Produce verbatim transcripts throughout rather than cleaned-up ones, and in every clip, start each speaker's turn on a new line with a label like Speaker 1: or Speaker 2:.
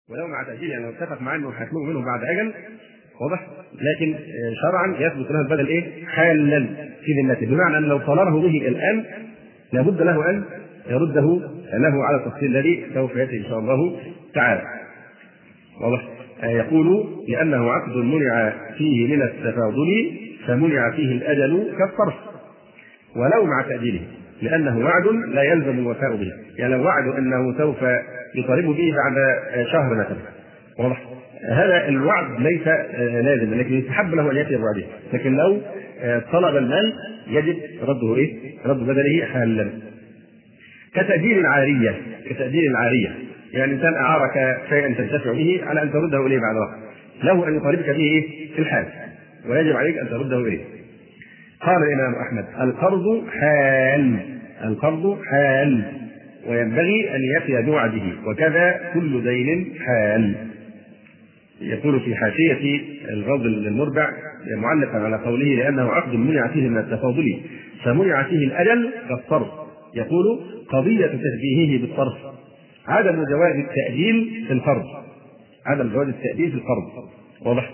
Speaker 1: ولو مع تأجيل يعني لو اتفق معاه انه هيطلبوا منه بعد اجل واضح، لكن شرعا يثبت له البدل ايه؟ حالا في ذمته، بمعنى ان لو طلبه به الان لابد له ان يرده له على التفصيل الذي سوف ياتي ان شاء الله تعالى. واضح؟ يقول لانه عقد منع فيه من التفاضل فمنع فيه الاجل كالصرف، ولو مع تأجيله لانه وعد لا يلزم الوفاء به، يعني لو وعد انه سوف يطالب به بعد شهر مثلا. واضح؟ هذا الوعد ليس لازم، لكن يستحب له ان ياتي بوعده، لكن لو طلب المال يجب رده ايه؟ رد بدله حالا. كتأجيل العارية، كتأجيل العارية يعني انسان اعارك شيئا تنتفع به على ان ترده اليه بعد وقت، له ان يطالبك به ايه؟ في الحال، ويجب عليك ان ترده اليه. قال الامام احمد: القرض حال، القرض حال، وينبغي ان يفي بوعده، وكذا كل دين حال. يقول في حاشية الغض المربع معلقا على قوله لأنه عقد منع فيه من التفاضل فمنع فيه الأجل كالصرف، يقول قضية تشبيهه بالصرف عدم جواز التأجيل في القرض، عدم جواز التأجيل في القرض. واضح؟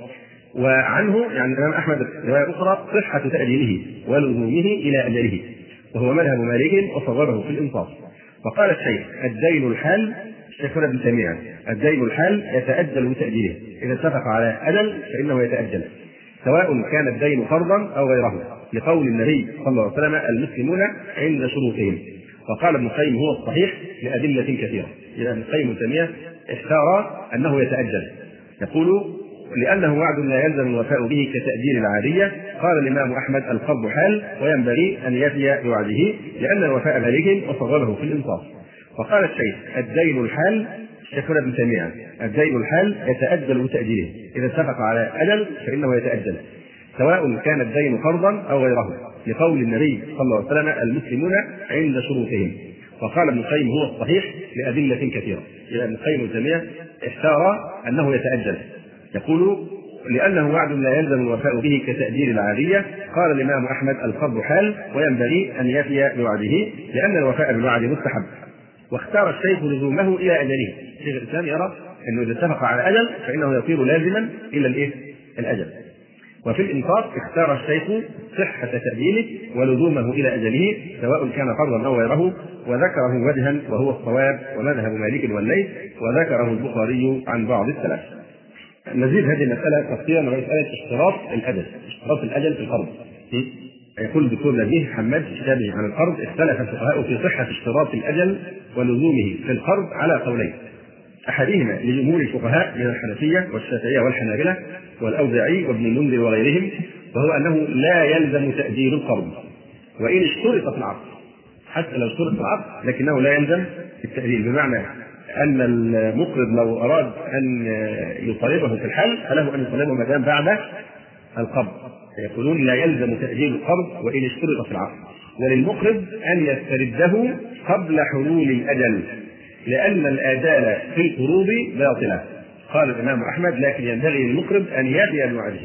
Speaker 1: وعنه يعني الإمام أحمد رواية أخرى صحة تأجيله ولزومه إلى أجله، وهو مذهب مالك وصوره في الإنصاف. وقال الشيخ: الدين الحال، الشيخ ابن تيمية، الدين الحال يتأجل بتأجيله، إذا اتفق على أجل فإنه يتأجل، سواء كان الدين فرضا أو غيره، لقول النبي صلى الله عليه وسلم: المسلمون عند شروطهم. وقال ابن القيم: هو الصحيح لأدلة كثيرة. إذا ابن القيم تيمية اختار أنه يتأجل، يقول لأنه وعد لا يلزم الوفاء به كتأجيل العادية. قال الإمام أحمد: القرض حال، وينبغي أن يفي بوعده لأن الوفاء بالغ، وصوره في الإنصاف. وقال الشيخ: الدين الحال، الشيخ ابن تيمية، الدين الحال يتأجل بتأجيله، إذا اتفق على أجل فإنه يتأجل، سواء كان الدين فرضا أو غيره، لقول النبي صلى الله عليه وسلم: المسلمون عند شروطهم. وقال ابن القيم: هو الصحيح لأدلة كثيرة. إذا ابن القيم تيمية اختار أنه يتأجل، يقول لأنه وعد لا يلزم الوفاء به كتأجيل العادية. قال الإمام أحمد: القرض حال، وينبغي أن يفي بوعده لأن الوفاء بالوعد مستحب. واختار الشيخ لزومه إلى أجله، شيخ الإسلام يرى أنه إذا اتفق على أجل فإنه يصير لازما إلى الإيه؟ الأجل. وفي الإنصاف اختار الشيخ صحة تأجيله ولزومه إلى أجله، سواء كان فرضا أو غيره، وذكره وجها وهو الصواب ومذهب مالك والليث، وذكره البخاري عن بعض السلف. نزيد هذه المسألة تفصيلا ومسألة اشتراط الأجل، اشتراط الأجل في القرض. يقول الدكتور نبيه حماد في كتابه عن القرض: اختلف الفقهاء في صحة اشتراط الأجل ولزومه في القرض على قولين، أحدهما لجمهور الفقهاء من الحنفية والشافعية والحنابلة والأوزاعي وابن المنذر وغيرهم، وهو أنه لا يلزم تأجيل القرض وإن اشترط في العقد، حتى لو اشترط في العقد لكنه لا يلزم التأجيل، بمعنى أن المقرض لو أراد أن يطالبه في الحال فله أن يطالبه ما دام بعد القبض، يقولون لا يلزم تأجيل القرض وإن اشترط في العقد، وللمقرض أن يسترده قبل حلول الأجل، لأن الآجال في القروض باطلة. قال الإمام أحمد: لكن ينبغي للمقرض أن يفي بوعده.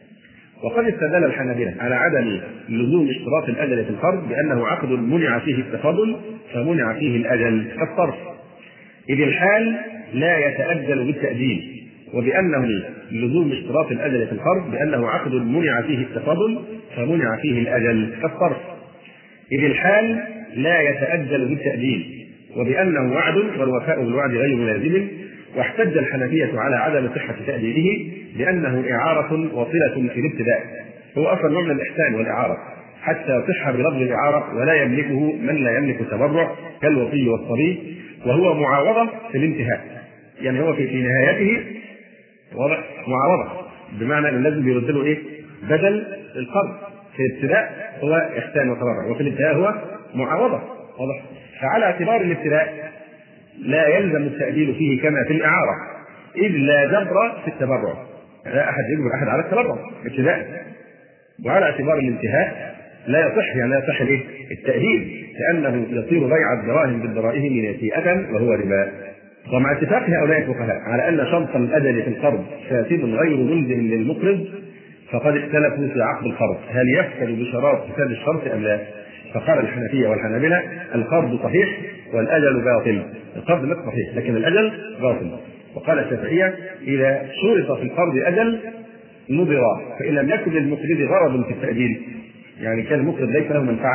Speaker 1: وقد استدل الحنابلة على عدم لزوم اشتراط الأجل في القرض بأنه عقد منع فيه التفاضل فمنع فيه الأجل كالصرف، إذ الحال لا يتأجل بالتأجيل، وبأنه لزوم اشتراط الأجل في القرض بأنه عقد منع فيه التفاضل فمنع فيه الأجل كالصرف، إذ الحال لا يتأجل بالتأجيل، وبأنه وعد والوفاء بالوعد غير لازم. واحتج الحنفية على عدم صحة تأجيله بأنه إعارة وصلة في الابتداء، هو أصلا نوع من الإحسان والإعارة حتى تصح بلفظ الإعارة ولا يملكه من لا يملك تبرع كالوصي والصبي، وهو معاوضة في الانتهاء، يعني هو في نهايته واضح معاوضة، بمعنى أنه لازم يرد له إيه؟ بدل القرض. في الابتداء هو إحسان وتبرع، وفي الانتهاء هو معاوضة. واضح؟ فعلى اعتبار الابتداء لا يلزم التأجيل فيه كما في الإعارة، إذ لا جبر في التبرع، لا أحد يجبر أحد على التبرع ابتداء. وعلى اعتبار الانتهاء لا يصح، يعني لا يصح الايه؟ التأجيل، لأنه يصير بيع الدراهم بالدراهم نسيئة وهو ربا. ومع اتفاق هؤلاء الفقهاء على أن شرط الأجل في القرض فاسد غير ملزم للمقرض، فقد اختلفوا في عقد القرض هل يفسد بشرط فساد الشرط أم لا. فقال الحنفية والحنابلة: القرض صحيح والأجل باطل. القرض مش صحيح لكن الأجل باطل. وقال الشافعية إذا شرط في القرض أجل نظر، فإن لم يكن للمقرض غرض في التأجيل، يعني كان المقرض ليس له منفعة،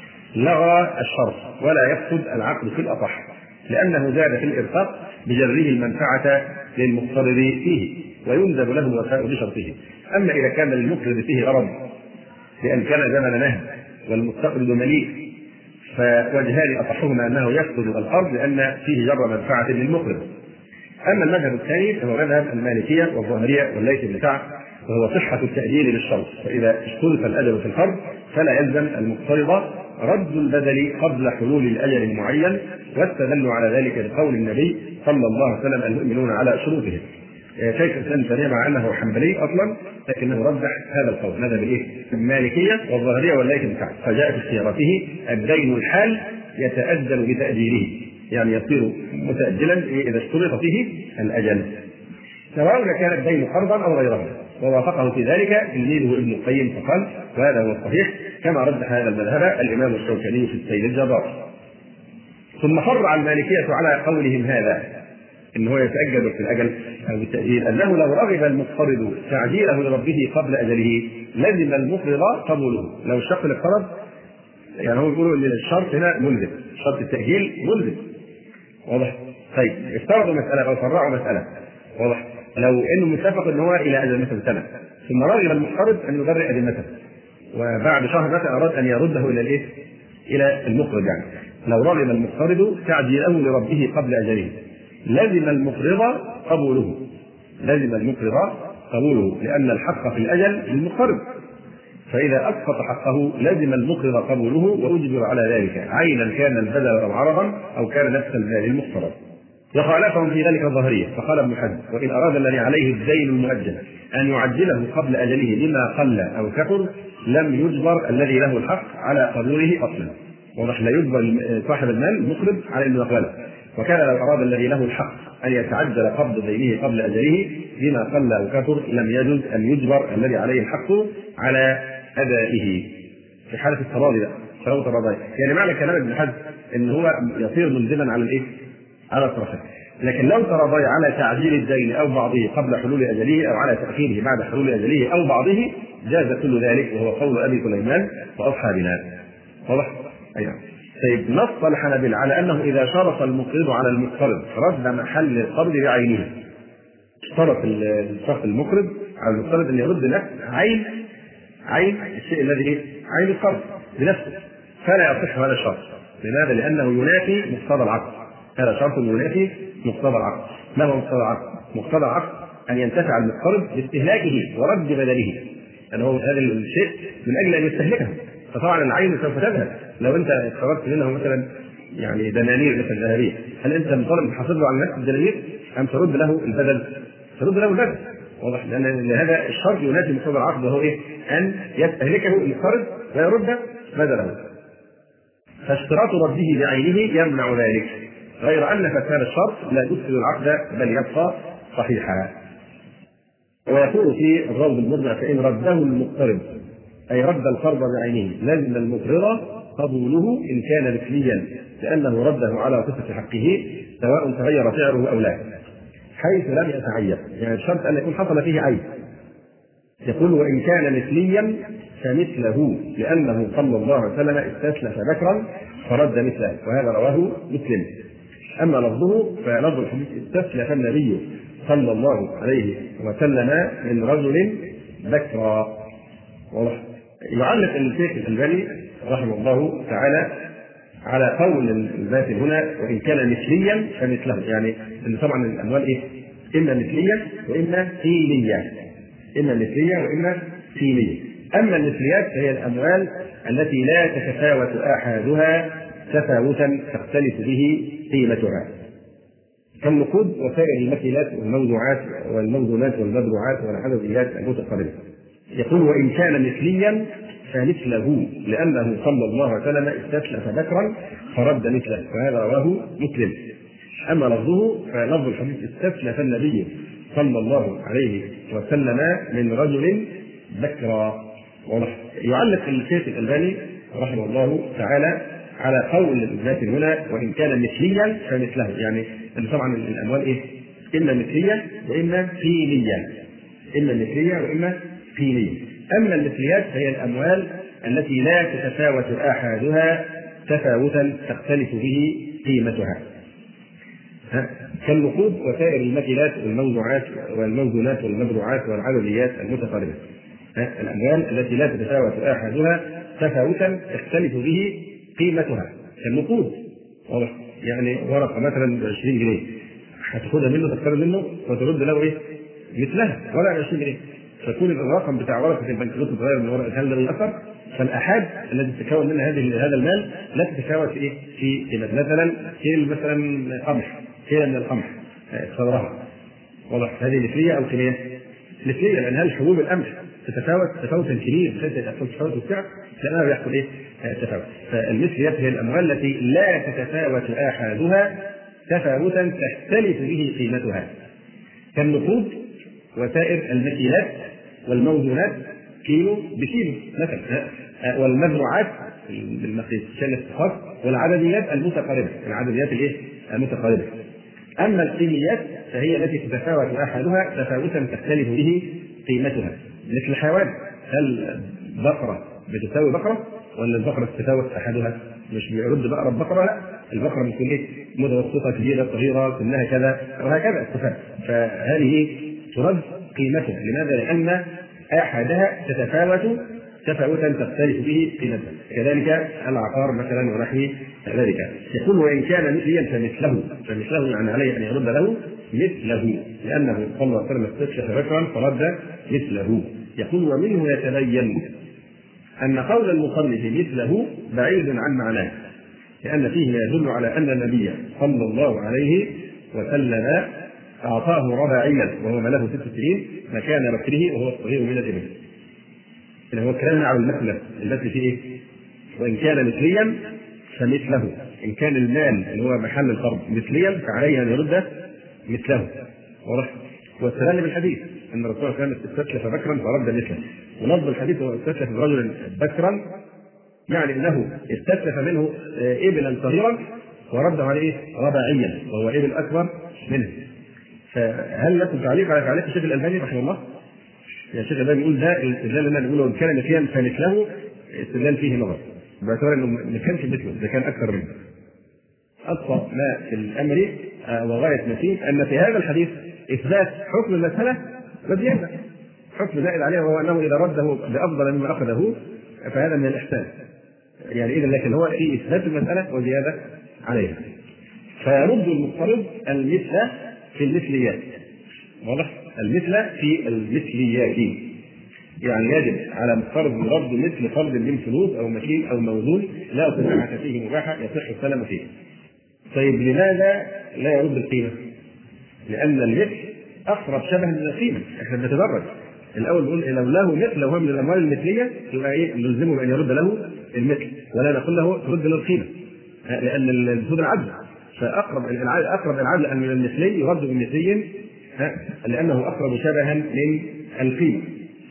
Speaker 1: لغى الشرط ولا يفسد العقد في الأصح، لأنه زاد في الإرفاق بجره المنفعة للمقترض فيه، ويندب له الوفاء بشرطه. أما إذا كان للمقرض فيه غرض لأن كان زمن نهب والمقترض مليء، فوجهان أصحهما أنه يفسد القرض لأن فيه جر منفعة للمقرض. أما المذهب الثاني فهو مذهب المالكية والظاهرية والليث بن سعد، وهو صحة التأجيل للشرط، فإذا اشترط الأجل في القرض فلا يلزم المقترض رد البدل قبل حلول الأجل المعين، واستدلوا على ذلك بقول النبي صلى الله عليه وسلم المؤمنون على شروطهم. شيخ الإسلام تيمية مع أنه حنبلي أصلا لكنه رجح هذا القول، ماذا بالإيه؟ المالكية والظاهرية والليث بن سعد، فجاء في صياغته الدين الحال يتأجل بتأجيله، يعني يصير متأجلا إذا اشترط فيه الأجل، سواء كان الدين قرضا أو غيره. ووافقه في ذلك تلميذه ابن القيم فقال، وهذا هو الصحيح كما رجح هذا المذهب الإمام الشوكاني في السيد الجبار. ثم فرع المالكية على قولهم هذا إن هو يتأجل في الأجل أو بالتأجيل أنه لو رغب المقترض تعجيله لربه قبل أجله لزم المقرض قبوله. لو اشتق للقرض، يعني هو يقولوا ان الشرط هنا ملزم، شرط التأجيل ملزم، واضح؟ طيب افترضوا مسألة أو فرعوا مسألة، واضح؟ لو إنه متفق إن هو إلى أجل مثلا سنة، ثم رغب المقترض أن يبرئ ذمته، وبعد شهر مثلا أراد أن يرده إلى الإيه؟ إلى المقرض. يعني لو رغب المقترض تعجيله لربه قبل أجله لزم المقرض قبوله، لزم المقرض قبوله لأن الحق في الأجل للمقترض، فإذا أسقط حقه لزم المقرض قبوله وأجبر على ذلك عينا كان البدل أو عرضا أو كان نفس المال المقترض. وخالفهم في ذلك الظاهرية، فقال ابن حزم وإن أراد الذي عليه الدين المؤجل أن يعجله قبل أجله بما قل أو كثر لم يجبر الذي له الحق على قبوله أصلا، وضح لا يجبر صاحب المال المقرض على أن يقبله. وكان لو أراد الذي له الحق أن يتعجل قبض دينه قبل أجله بما قل أو كثر لم يجوز أن يجبر الذي عليه الحق على أدائه في حالة التراضي. فلو تراضي يعني معنى كلام ابن حزم إن هو يصير ملزما على الإيه؟ على الطرفين. لكن لو تراضي على تعجيل الدين أو بعضه قبل حلول أجله أو على تأخيره بعد حلول أجله أو بعضه جاز كل ذلك، وهو قول أبي سليمان وأصحابنا. واضح؟ أيوة. طيب نص الحنابلة على أنه إذا شرط المقرض على المقترض رد محل القرض بعينه، اشترط الشخص المقرض على المقترض أن يرد نفس عين عين الشيء الذي إيه؟ عين القرض بنفسه، فلا يصح هذا الشرط. لماذا؟ لأنه ينافي مقتضى العقد، هذا شرط ينافي مقتضى العقد. ما هو مقتضى العقد؟ مقتضى العقد أن ينتفع المقترض باستهلاكه ورد بدله، يعني هو هذا الشيء من أجل أن يستهلكه، فطبعا العين سوف تذهب. لو أنت اقترضت منه مثلا يعني دنانير مثلا ذهبية، هل أنت مطالب تحافظ له على نفس الدنانير أم ترد له البدل؟ ترد له البدل، واضح؟ لأن هذا الشرط ينافي مقتضى العقد، وهو إيه؟ أن يستهلكه المقترض ويرد بدله. فاشتراط رده بعينه يمنع ذلك، غير أن فساد الشرط لا يفسد العقد بل يبقى صحيحا. ويقول في الروض المرجع فإن رده المقترض أي رد القرض بعينه لزم المقرض قبوله إن كان مثليا لأنه رده على صفة حقه سواء تغير سعره أو لا، حيث لم يتعين، يعني الشرط أن يكون حصل فيه عيب. يقول وإن كان مثليا فمثله لأنه صلى الله عليه وسلم استسلف بكرا فرد مثله، وهذا رواه مسلم. أما لفظه فلفظ الحديث استسلف النبي صلى الله عليه وسلم من رجل بكرا. يعلق الشيخ الألباني رحمه الله تعالى على قول الباطل هنا وإن كان مثليا فمثله، يعني إن طبعا الأموال إيه؟ إما مثليا وإما ثيليا، إما مثلية وإما ثيلية. أما المثليات فهي الأموال التي لا تتفاوت آحادها تفاوتا تختلف به قيمتها، كالنقود وسائر المكيلات والموضوعات والموزونات والمبروعات والحدثيات المتقاربة. يقول وإن كان مثليا فمثله لأنه صلى الله عليه وسلم استسلف بكرا فرد مثله، وهذا رواه مسلم. أما لفظه فلفظ الحديث استسلف النبي صلى الله عليه وسلم من رجل بكرا. يعلق الشيخ الألباني رحمه الله تعالى على قول الذات هنا وإن كان مثليا فمثله، يعني طبعا الأموال إيه؟ إما مثلية وإما قيمية، إما مثلية وإما قيمية. أما المثليات فهي الأموال التي لا تتفاوت آحادها تفاوتا تختلف به قيمتها، كالنقود وسائر المكيلات والموضوعات والموزونات والمبروعات والعدديات المتقاربة. الأموال التي لا تتفاوت آحادها تفاوتا تختلف به قيمتها، كالنقود واضح، يعني ورقة مثلا ب عشرين جنيه هتاخدها منه تختار منه وترد له ايه؟ مثلها ولا ب عشرين جنيه، فكون الرقم بتاع ورقة البنكنوت متغير من ورقة هل ده يأثر؟ فالآحاد التي تتكون منها هذه هذا المال لا تتفاوت في ايه؟ في قيمة. مثلا كيل مثلا قمح، كيل من القمح صدرها واضح، هذه مثلية أو قيمية؟ مثلية، لأن هل حبوب القمح تتفاوت تفاوتا كبير بحيث يحصل تفاوت السعر؟ لأنه يحصل ايه؟ تفاوت. فالمثليات هي الأموال التي لا تتفاوت آحادها تفاوتا تختلف به قيمتها، كالنقود وسائر المكيلات والموزونات كيلو بكيلو مثلا، والمبروعات بالمقياس الخاص، والعدديات المتقاربة، العدديات الايه؟ المتقاربة. أما القيميات فهي التي تتفاوت آحادها تفاوتا تختلف به قيمتها، مثل الحيوان، هل بقرة بتساوي بقرة ولا البقرة تتفاوت آحادها؟ مش بيرد بقرة ببقرة، لا، البقرة بتكون ايه؟ متوسطة كبيرة صغيرة سنها كذا وهكذا التفاوت، فهذه ترد قيمتها. لماذا؟ لأن آحادها تتفاوت تفاوتا تختلف به قيمتها. كذلك العقار مثلا ونحو ذلك. يقول وإن كان مثليا فمثله، فمثله يعني عليه أن يرد له مثله، لأنه صلى الله عليه وسلم استكشف بكرا فرد مثله. يقول ومنه يتبين أن قول المصنف مثله بعيد عن معناه، لأن فيه ما يدل على أن النبي صلى الله عليه وسلم أعطاه رباعيا وهو ما له ست سنين مكان بكره وهو الصغير من الإبل. اللي هو كلامنا على المثل التي فيه إيه؟ وإن كان مثليا فمثله، إن كان المال اللي هو محل القرض مثليا فعليه أن يرد مثله. واضح؟ واستدل بالحديث أن الرسول صلى الله عليه وسلم استسلف بكرا فرد مثله، ولفظ الحديث هو استسلف رجلا بكرا، يعني أنه استسلف منه إبلا صغيرا ورده عليه رباعيا وهو إبل أكبر منه. فهل لكم تعليق على تعليق الشيخ الألباني رحمه الله؟ يعني الشيخ الألباني يقول ده الاستدلال اللي نقوله إن كان مثليا فمثله استدلال فيه نظر، باعتبار إنه ما كانش مثله، ده كان أكثر منه. أقصى ما في الأمر وغاية ما فيه أن في هذا الحديث إثبات حكم المسألة وزيادة، حكم زائد عليه وهو أنه إذا رده بأفضل مما أخذه فهذا من الإحسان، يعني إذا لكن هو في إثبات المسألة وزيادة عليها. فيرد المقترض المثل في المثليات، واضح؟ المثل في المثليات، يعني يجب على مقترض رد مثل قرض من فلوس أو مكين أو موزون لا صناعة فيه مباحة يصح السلم فيه. طيب لماذا لا يرد القيمة؟ لأن المثل أقرب شبه من القيمة، احنا بنتدرج. الأول بنقول لو له مثل وهو من الأموال المثلية يبقى إيه؟ نلزمه بأن يرد له المثل ولا نقول له ترد له القيمة، لأن المفروض العدل، فأقرب العدل أقرب العدل أن من المثلي يرد بالمثلي لأنه أقرب شبها من القيمة.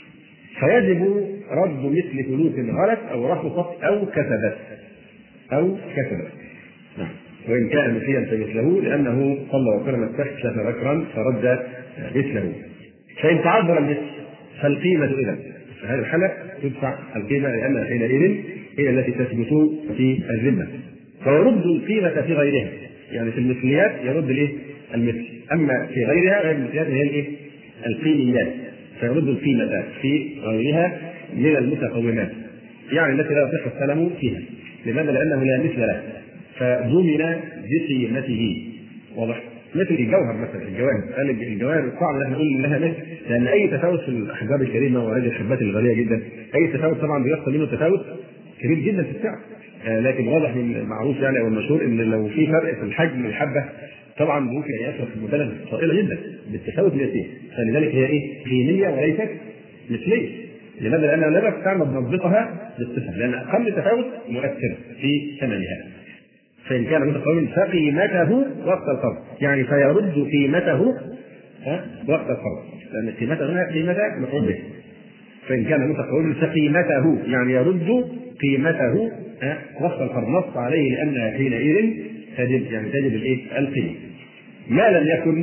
Speaker 1: فيجب رد مثل فلوس غلت أو رخصت أو كسبت أو كسبت، وإن كان مثليا فمثله، لأنه صلى الله عليه وسلم استكشف بكرا فرد مثله. فإن تعذر المثل فالقيمة إذا في هذه الحالة تدفع القيمة، لأنها حينئذ هي التي تثبت في الذمة. فيرد القيمة في غيرها، يعني في المثليات يرد الايه؟ المثل، أما في غيرها غير المثليات هي الايه؟ القيميات، فيرد القيمة في غيرها من المتقومات، يعني التي لا يصح السلم فيها. لماذا؟ لأنه لا مثل له فضمن بقيمته. واضح؟ مثل الجوهر مثلا، الجواهر قال الجواهر صعب ان احنا نقول انها مثل، لان اي تفاوت في الاحجار الكريمه وهذه الحبات الغاليه جدا، اي تفاوت طبعا بيحصل منه تفاوت كبير جدا في السعر، آه لكن واضح من المعروف يعني او المشهور ان لو في فرق في الحجم الحبه طبعا ممكن يأثر في المبالغ طائله جدا بالتفاوت اليسير، فلذلك هي ايه؟ قيميه وليست مثليه. لماذا؟ لانها لا تستعمل ضبطها بالصفه، لان اقل تفاوت مؤثر في ثمنها. فإن كان متقوما فقيمته وقت القرض، يعني فيرد قيمته وقت القرض، لأن قيمته هنا قيمة مفعول به. فإن كان متقوما فقيمته يعني يرد قيمته وقت القرض، نص عليه لأنها حينئذ تجب، يعني تجب الإيه؟ القيمة. ما لم يكن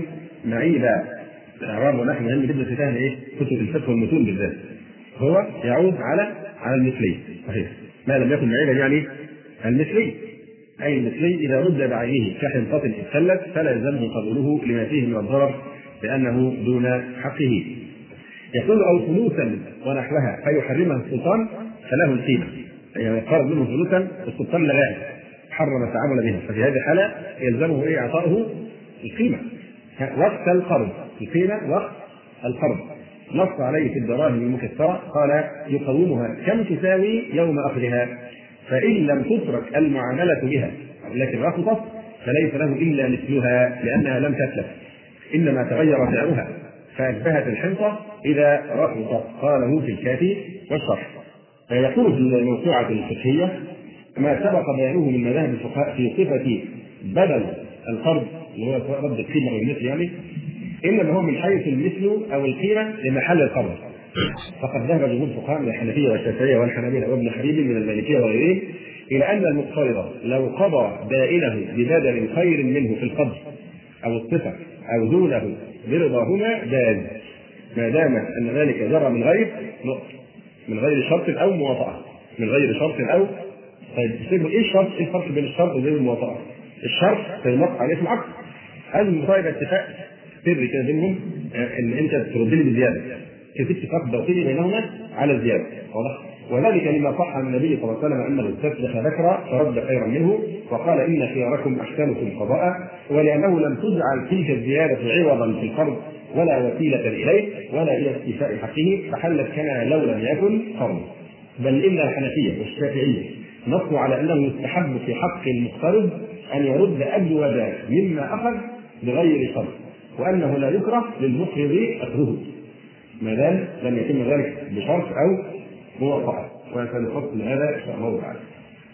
Speaker 1: معيبا. الاعراب ونحو مهم جدا في فهم ايه؟ كتب الفقه والمتون بالذات. هو يعود على على المثلي، صحيح. ما لم يكن معيبا يعني المثلي، اي المثلي اذا رد بعينه كحنطة اتسلت فلا يلزمه قبوله لما فيه من الضرر لانه دون حقه. يقول او فلوسا ونحوها فيحرمها السلطان فله القيمه، يعني يقرض منه فلوسا السلطان لغاها حرم التعامل بها، ففي هذه الحاله يلزمه ايه؟ اعطائه القيمه وقت القرض، القيمه وقت القرض. نص عليه في الدراهم المكسره قال يقومها كم تساوي يوم اخذها، فان لم تترك المعامله بها لكن رخصت فليس له الا مثلها لانها لم تتلف، انما تغير سعرها فاشبهت الحنطه اذا رخصت. قاله في الكافي والشرح. فيقول في الموسوعه الفقهيه ما سبق بيانه من مذاهب الفقهاء في صفه بدل القرض اللي هو رد القيمه او المثل، يعني انما هو من حيث المثل او القيمه لمحل القرض. فقد ذهب جمهور الفقهاء من الحنفيه والشافعيه والحنابلة وابن حبيب من المالكيه وغيرهم الى ان المقترض لو قضى دائنه ببدل خير منه في القبض او الصفه او دونه برضاهما جاز، ما دام ان ذلك جرى من غير من غير شرط او موافقه، من غير شرط او. طيب ايه الشرط؟ ايه الفرق بين الشرط وبين الموافقه؟ الشرط سينط عليه في العقد، هذا المصايب اتفاق سري كده بينهم ان انت ترد لي بزياده، في اتفاق ضوئي بينهما على الزياده، واضح؟ وذلك لما صح عن النبي صلى الله عليه وسلم انه استسلخ ذكرا فرد خيرا منه وقال ان خياركم احسنكم قضاء، ولانه لم تجعل تلك الزياده عوضا في القرض ولا وسيله اليه ولا الى استيفاء حقه فحلت كما لو لم يكن قرض. بل ان الحنفيه والشافعيه نصوا على انه يستحب في حق المقترض ان يرد اجود مما اخذ بغير شرط، وانه لا يكره للمقرض اخذه ما دام لم يتم ذلك بشرط او موافقه، وسنفصل هذا ان شاء الله تعالى.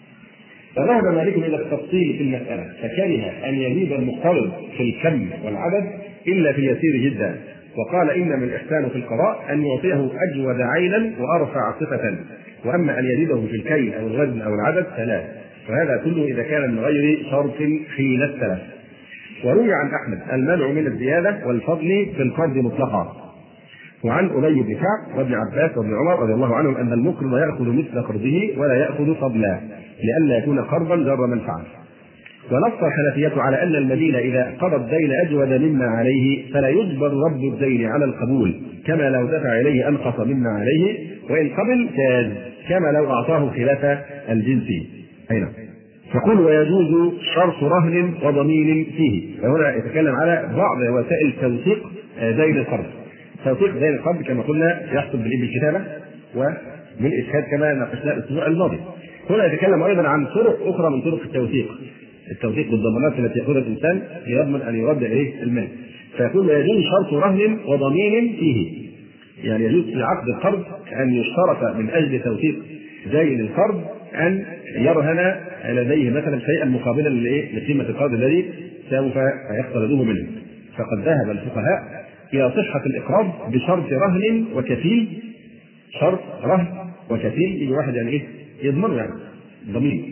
Speaker 1: فذهب مالك الى التفصيل في المساله فكره ان يزيد المقترض في الكم والعدد الا في اليسير جدا، وقال انما الاحسان في القضاء ان يعطيه اجود عينا وارفع صفه، واما ان يزيده في الكيل او الوزن او العدد فلا، فهذا كله اذا كان من غير شرط حين الثلاث. وروي عن احمد المنع من الزياده والفضل في القرض مطلقا، وعن ابي بن كعب وابن عباس وابن عمر رضي الله عنهم ان المقرض ياخذ مثل قرضه ولا ياخذ فضلا لئلا يكون قرضا جر منفعه. ونص الحنفيه على ان المدين اذا قضى الدين اجود مما عليه فلا يجبر رد الدين على القبول كما لو دفع اليه انقص مما عليه، وان قبل جاز كما لو اعطاه خلاف الجنس. اين يقول ويجوز شرط رهن وضمين فيه، وهنا يتكلم على بعض وسائل توثيق دين القرض. توثيق دين القرض كما قلنا يحصل بالكتابه وبالاشهاد كما ناقشنا الاسبوع الماضي. هنا يتكلم ايضا عن طرق اخرى من طرق التوثيق، التوثيق بالضمانات التي ياخذها الانسان ليضمن ان يرد اليه المال. فيقول ويجوز شرط رهن وضمين فيه، يعني يجوز في عقد القرض ان يشترط من اجل توثيق دين القرض ان يرهن لديه مثلا شيئا مقابلا لقيمه القرض الذي سوف يقترضه منه. فقد ذهب الفقهاء الى صحه الاقراض بشرط رهن وكفيل، شرط رهن وكفيل يجي واحد يعني ايه يضمن يعني ضمين،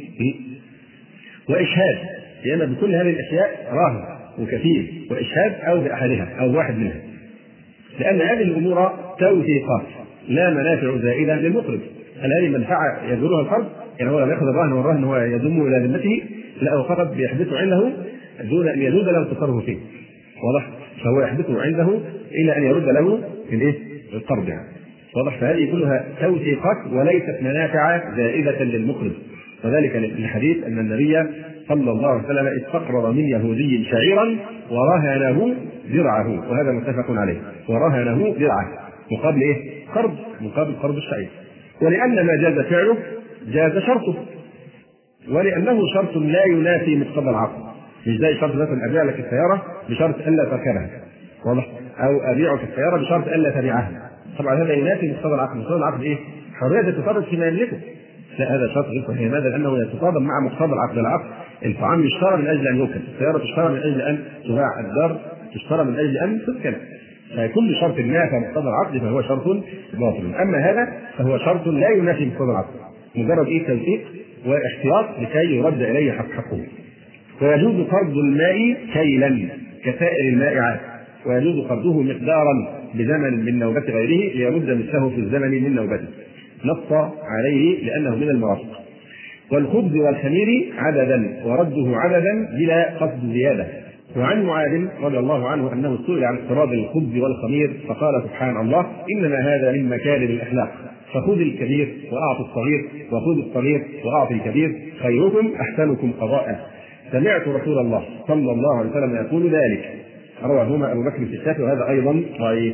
Speaker 1: واشهاد، لان بكل هذه الاشياء راهن وكفيل واشهاد او باحدها او واحد منها، لان هذه الامور توثيقات لا منافع زائده للمقرض. هل هذه منفعه يجرها القرض؟ يعني هو لم ياخذ الرهن والرهن هو يضم الى ذمته، لا هو فقط بيحدثه عنده دون ان يجوز له التصرف فيه، واضح؟ فهو يحدثه عنده الى ان يرد له الايه؟ القرض يعني. واضح؟ فهذه كلها توثيقات وليست منافع زائده للمقرض. وذلك للحديث ان النبي صلى الله عليه وسلم استقرض من يهودي شعيرا ورهنه درعه، وهذا متفق عليه، ورهنه درعه مقابل ايه؟ قرض، مقابل قرض الشعير. ولان ما جاز فعله جاز شرطه، ولانه شرط لا ينافي مقتضى العقد، مش زي شرط مثلا ابيع لك السياره بشرط الا تركبها، واضح؟ او ابيعك السياره بشرط الا تبيعها، طبعا هذا ينافي مقتضى العقد. مقتضى العقد ايه؟ حريه التصرف فيما يملكه. لا، هذا شرط غير صحيح. لماذا؟ لانه يتصادم مع مقتضى العقد. العقد الطعام يشترى من اجل ان يؤكل، السياره تشترى من اجل ان تباع، الدار تشترى من اجل ان تسكن، فكل شرط نافى مقتضى العقد فهو شرط باطل. اما هذا فهو شرط لا ينافي مقتضى العقد، مجرد ايه؟ توثيق واحتياط لكي يرد اليه حق حقه. ويجوز قرض الماء كيلا كسائر المائعات، ويجوز قرضه مقدارا بزمن من نوبة غيره ليرد مثله في الزمن من نوبته، نص عليه لأنه من المرافق. والخبز والخمير عددا ورده عددا بلا قصد زيادة. وعن معاذ رضي الله عنه أنه سئل عن اقتراض الخبز والخمير فقال سبحان الله إنما هذا من مكارم الأخلاق، فخذ الكبير وأعط الصغير، وخذ الصغير وأعط الكبير، خيركم أحسنكم قضاء. سمعت رسول الله صلى الله عليه وسلم يقول ذلك. رواهما أبو بكر في الشافعي وهذا أيضا ضعيف.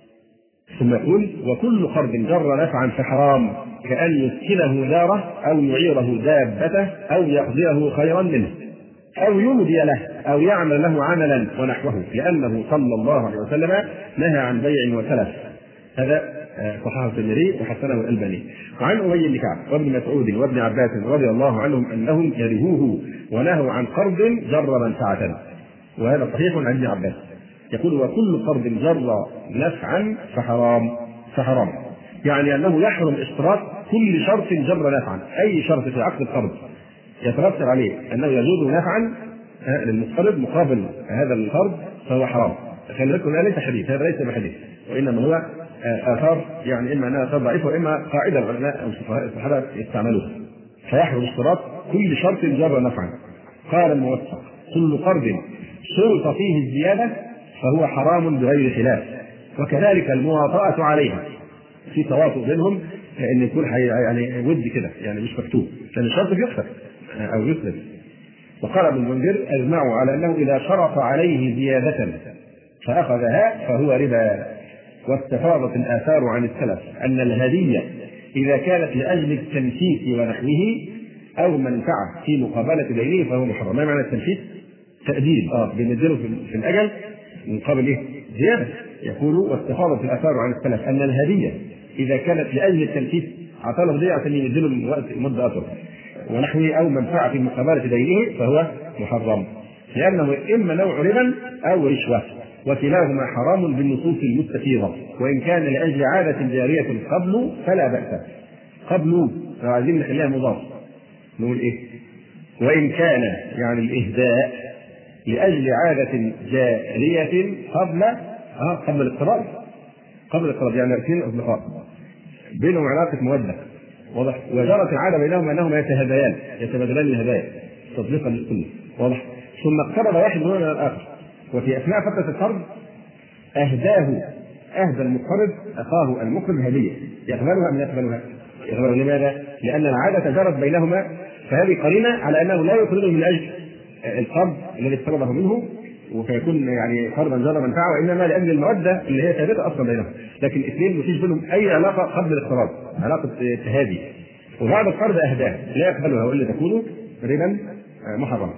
Speaker 1: ثم يقول وكل قرض جر نفعا فحرام كأن يسكنه داره أو يعيره دابته أو يقضيه خيرا منه أو يمضي له أو يعمل له عملا ونحوه، لأنه صلى الله عليه وسلم نهى عن بيع وسلف. هذا صححه الترمذي وحسنه الألباني. وعن أبي بن كعب وابن مسعود وابن عباس رضي الله عنهم أنهم كرهوه ونهوا عن قرض جر منفعة، وهذا صحيح عن ابن عباس. يقول وكل قرض جر نفعا فحرام فحرام، يعني أنه يحرم اشتراط كل شرط جر نفعا. أي شرط في عقد القرض يترتب عليه أنه يجوز نفعا للمقترض مقابل هذا القرض فهو حرام. خلي بالكم هذا ليس حديث، هذا ليس بحديث، وإنما هو آثار، يعني إما أنها آثار ضعيفة وإما قاعدة العلماء أو الصحابة يستعملوها. فيحرم اشتراط كل شرط جر نفعا. قال الموفق كل قرض شرط فيه الزيادة فهو حرام بغير خلاف، وكذلك المواطأة عليها، في تواطؤ بينهم ان يكون يعني ود كده، يعني مش مكتوب، لان الشرط بيكتب او يسلم. وقال ابن المنذر اجمعوا على انه اذا شرط عليه زيادة فاخذها فهو ربا. واستفاضت الاثار عن السلف ان الهدية اذا كانت لاجل التنفيس ونحوه او منفعة في مقابلة دينه فهو محرم. ما معنى التنفيس؟ تأديب، اه بنديله في الاجل مقابل ايه؟ زيادة. يقول واستفاضت الاثار عن السلف ان الهدية إذا كانت لأجل التنفيذ عطاله دي عشان يديله من وقت مدة أطول ونحوه أو منفعة في مقابلة دينه فهو محرم، لأنه إما نوع ربا أو رشوة، وكلاهما حرام بالنصوص المستفيضة. وإن كان لأجل عادة جارية قبل فلا بأس. قبل لو عايزين نخليها مضاف نقول إيه؟ وإن كان يعني الإهداء لأجل عادة جارية قبل آه قبل الاقتراض، قبل الاقتراض يعني اثنين أصدقاء بينهم علاقة مودة واضح، وجرت العادة بينهم أنهما يتهديان يتبادلان الهدايا تطبيقا للسنة واضح، ثم اقترض واحد دون الآخر، وفي أثناء فترة القرض أهداه أهدى المقترض أخاه المقرض هدية، يقبلها أم يقبلها؟ يقبلها. لماذا؟ لأن العادة جرت بينهما، فهذه قرينة على أنه لا يقرضه من أجل القرض الذي اقترضه منه وفيكون يعني قرضا جر منفعه، وانما لان الموده اللي هي ثابته اصلا بينهم، لكن الاثنين مفيش بينهم اي علاقه قبل الاقتراض، علاقه تهادي، وبعد القرض اهداه لا يقبلها والا تكون ربا محرما.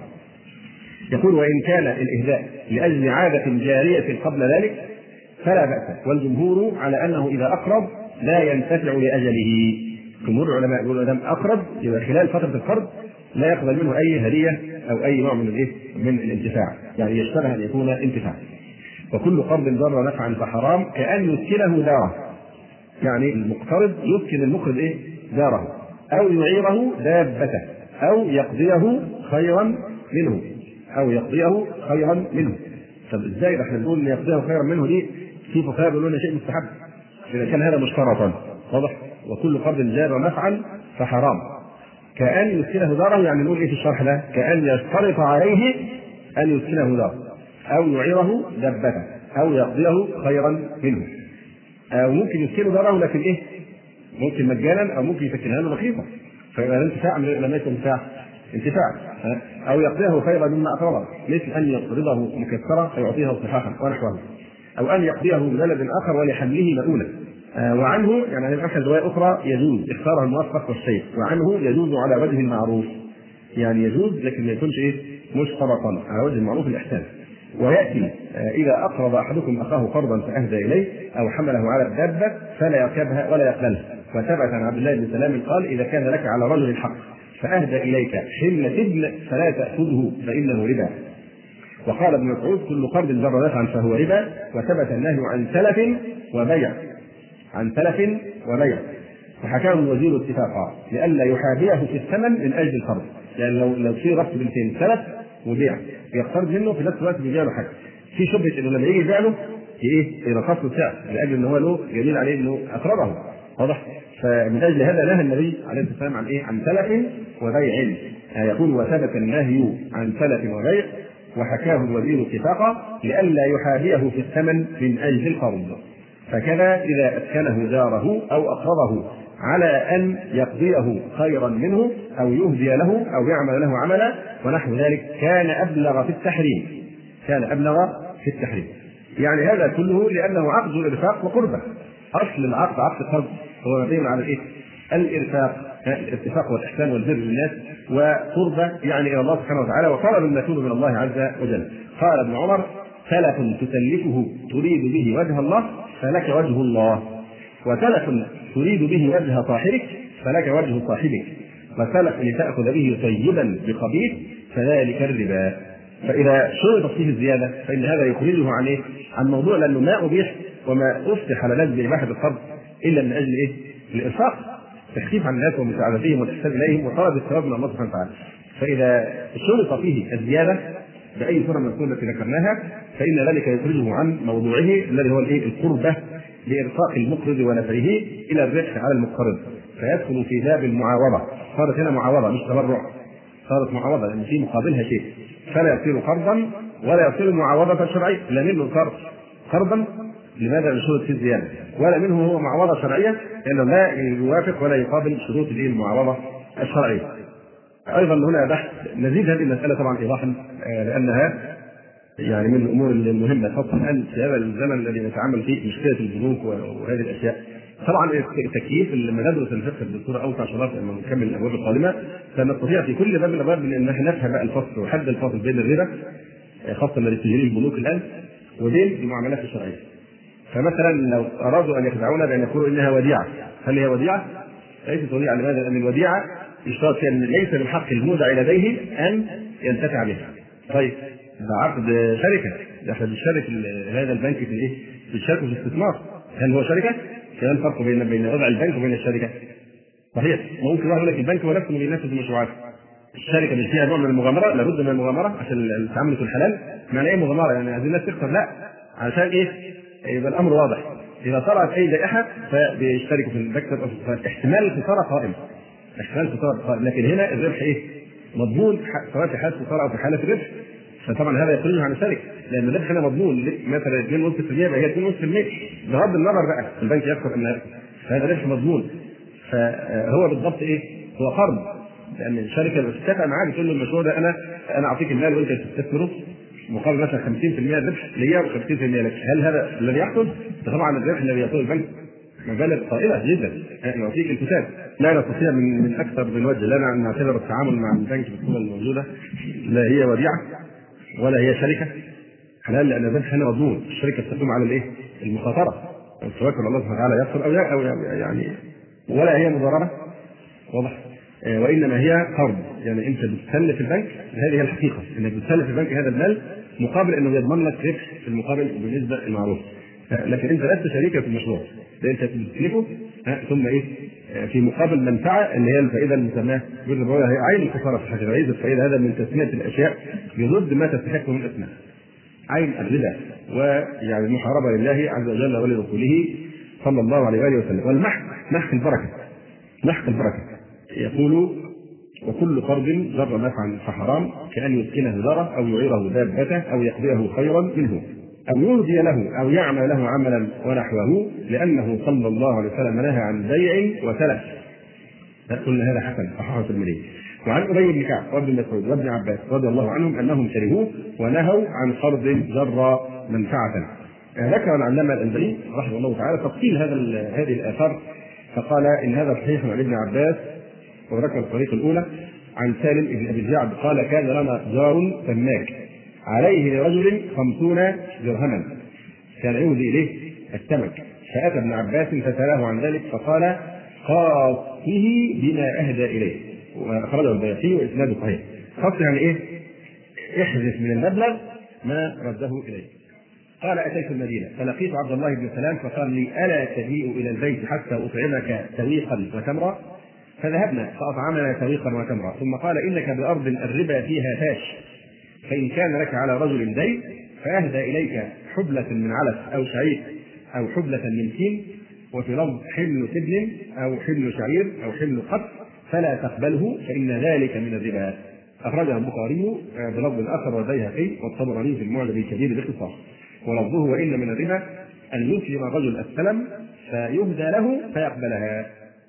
Speaker 1: يقول وان كان الاهداء لاجل عاده جاريه قبل ذلك فلا باس، والجمهور على انه اذا اقرض لا ينتفع لاجله. جمهور العلماء يقولون ما دام اقرض يبقى خلال فتره القرض لا يقبل منه اي هديه او اي نوع من الايه من الانتفاع، يعني يشتبه ان يكون انتفاع. وكل قرض جر نفعا فحرام كأن يسكنه داره، يعني المقترض يسكن المقرض ايه داره او يعيره دابته او يقضيه خيرا منه او يقضيه خيرا منه. طب ازاي احنا نقول يقضيه خيرا منه؟ دي في فقهاء بيقولون شيء مستحب اذا كان هذا مشترطا واضح. وكل قرض جر نفعا فحرام كأن يسكنه داره، يعني نقول ايه في الشرح ده؟ كأن يشترط عليه أن يسكنه داره أو يعيره دبته أو يقضيه خيرا منه، أو ممكن يسكنه داره لكن إيه؟ ممكن مجانا أو ممكن يسكنها له رخيصة، فيبقى الانتفاع لما يكون انتفاع انتفاع، أو يقضيه خيرا مما أقرضه، مثل أن يقرضه مكسرة فيعطيه صحاحا ونحوه، أو أن يقضيه ببلد آخر ولحمله مؤونة. آه وعنه يعني من أحد رواية أخرى يجوز اختاره الموفق والشيخ، وعنه يجوز على وجه المعروف، يعني يجوز لكن ما يكونش إيه مشترطا، على وجه المعروف الإحسان. ويأتي آه إذا أقرض أحدكم أخاه قرضا فأهدى إليه أو حمله على الدابة فلا يركبها ولا يقبلها. وثبت عن عبد الله بن سلام قال إذا كان لك على رجل الحق فأهدى إليك حمل ابن فلا تأخذه فإنه ربا. وقال ابن مسعود كل قرض جر نفعا فهو ربا. وثبت النهي عن سلف وبيع عن سلف وبيع، وحكاه الوزير اتفاقا لئلا يحابيه في الثمن من اجل القرض، لان لو لو في ربط بين سلف وبيع يقترض منه في نفس الوقت بيبيع له حاجه، في شبهه انه لما يجي يبيع له ايه يرخص له السعر لاجل ان هو له جميل عليه انه اقرضه، واضح؟ فمن اجل هذا نهى النبي عليه الصلاه والسلام عن ايه؟ عن سلف وبيع. يقول وثبت النهي عن سلف وبيع وحكاه الوزير اتفاقا لئلا يحابيه في الثمن من اجل القرض، فكذا اذا اسكنه جاره او اقرضه على ان يقضيه خيرا منه او يهدي له او يعمل له عملا ونحو ذلك كان ابلغ في التحريم، كان ابلغ في التحريم. يعني هذا كله لانه عقد الارفاق وقربه. اصل العقد عقد القرض هو مبني على الايه؟ الارفاق، الاتفاق والاحسان والبر للناس وقربه يعني الى الله سبحانه وتعالى وطلب المثوب من الله عز وجل. قال ابن عمر سلف تسلفه تريد به وجه الله فلك وجه الله، وسلف تريد به وجه صاحبك فلك وجه صاحبك، وسلف لتأخذ به طيبا بخبيث فذلك الربا. فإذا شرطت فيه الزيادة فإن هذا يخرجه عن إيه؟ عن موضوع، لأنه ما أبيح وما أفتح للناس بإباحة القرض إلا من أجل إيه؟ الإنفاق، تخفيف عن الناس ومساعدتهم والإحسان إليهم وطلب الثواب من الله سبحانه وتعالى. فإذا شرط فيه الزيادة بأي صورة من الصور التي ذكرناها فإن ذلك يخرجه عن موضوعه الذي هو الإيه؟ القربة لإرفاق المقرض ونفعه إلى الربح على المقترض، فيدخل في باب المعاوضة. صارت هنا معاوضة مش تبرع، صارت معاوضة لأن في مقابلها شيء، فلا يصير قرضا ولا يصير معاوضة شرعية، لا منه صار قرضا لماذا لشروط في الزيادة، ولا منه هو معاوضة شرعية لأنه لا يوافق ولا يقابل شروط المعاوضة الشرعية. أيضا هنا بحث نزيد هذه المسألة طبعا إيضاحا لأنها يعني من الأمور المهمة خاصة الآن في هذا الزمن الذي نتعامل فيه مشكلة البنوك وهذه الأشياء. طبعا التكييف لما ندرس الفقه بصورة أوسع شرط لما نكمل الأبواب القادمة فنستطيع في كل باب من الأبواب أن نحن نفهم بقى الفصل وحد الفصل بين الربا خاصة الذي تجري البنوك الآن وبين المعاملات الشرعية. فمثلا لو أرادوا أن يخدعونا بأن يقولوا إنها وديعة، هل هي وديعة؟ ليست وديعة. لماذا؟ لأن الوديعة يشترط فيها أن ليس من حق المودع لديه أن ينتفع بها. طيب ده عقد شركة، ده احنا بنشارك هذا البنك في الايه؟ بنشاركه في الاستثمار، هل هو شركة؟ كان الفرق بين بين وضع البنك وبين الشركة. صحيح ممكن واحد يقول لك البنك هو نفسه بينفذ المشروعات، الشركة مش فيها نوع من المغامرة، لابد من المغامرة عشان التعامل يكون حلال. معنى ايه مغامرة؟ يعني عايزين الناس تخسر؟ لا، علشان ايه؟ يبقى الامر واضح. اذا طلعت اي جائحة فبيشتركوا في المكسب، فاحتمال الخسارة قائم، احتمال الخسارة قائم، لكن هنا الربح ايه؟ مضمون سواء في حالة الخسارة او في حالة الربح. فطبعا هذا يخرجه عن الشركه لان الربح هنا مضمون، مثلا اثنين ونص بالمئة يبقى هي اثنين ونص بالمئة بغض النظر بقى البنك يذكر ان هذا ربح مضمون. فهو بالضبط ايه؟ هو قرض، لان الشركه بتتفق معاك تقول له المشروع ده انا انا اعطيك المال وانت تستثمره مقابل مثلا خمسين بالمئة ربح ليا وخمسين بالمئة لك. هل هذا الذي يحصل؟ طبعا الربح الذي يعطيه البنك مبالغ طائله جدا، يعطيك الكتاب. لا نستطيع من من اكثر من وجه لنا ان نعتبر التعامل مع البنك بالصوره الموجوده لا هي وديعه ولا هي شركه حلال، لان الربح هنا مضمون، الشركه تقوم على الايه؟ المخاطره، التوكل على الله سبحانه وتعالى يغفر او او يعني، ولا هي مضاربه، واضح؟ آه وانما هي قرض، يعني انت بتسلف البنك، هذه هي الحقيقه انك بتسلف البنك هذا المال مقابل انه يضمن لك ربح في المقابل بالنسبه المعروفه. لكن انت لست شريكا في المشروع، ده انت بتسلفه ثم ايه؟ في مقابل منفعه اللي هي الفائده المسماه بالربويه، هي عين الخساره في الحقيقه، عين الفائده. هذا من تسميه الاشياء بضد ما تستحق من اسمها، عين الربا، ويعني المحاربه لله عز وجل ولرسوله صلى الله عليه واله وسلم. والمحق محق البركه، محق البركه يقول وكل قرض جر نفعا فحرام كأن يسكنه داره أو يعيره دابته أو يقضيه خيرا منه أو يهدي له أو يعمل له عملا ونحوه، لأنه صلى الله عليه وسلم نهى عن بيع وسلف. قلنا هذا حسن صححه الترمذي. وعن أبي بن كعب وابن مسعود وابن عباس رضي الله عنهم أنهم كرهوه ونهوا عن قرض جر منفعة. ذكر العلامة الألباني رحمه الله تعالى تفصيل هذا هذه الآثار، فقال إن هذا صحيح عن ابن عباس، وذكر الطريق الأولى عن سالم بن أبي الجعد قال كان لنا جار سماك عليه لرجل خمسون درهما كان يهدي إليه السمك، فأتى ابن عباس فسأله عن ذلك فقال خاصه بما أهدى إليه، وأخرجه البيهقي وإسناده صحيح. خاص يعني إيه؟ احذف من المبلغ ما رده إليه. قال أتيت المدينة فلقيت عبد الله بن سلام فقال لي ألا تجيء إلى البيت حتى أطعمك تويقا وتمرا؟ فذهبنا فأطعمنا تويقا وتمرا، ثم قال إنك بأرض الربا فيها فاش، فإن كان لك على رجل دين فأهدى إليك حبلة من علف أو شعير أو حبلة من تين، وفي لفظ حمل تبن أو حمل شعير أو حمل قط، فلا تقبله فإن ذلك من الربا. أخرجه البخاري بلفظ آخر والبيهقي والطبراني في المعجم الكبير باختصار، ولفظه وإن من الربا أن يسلم الرجل السلم فيهدى له فيقبلها.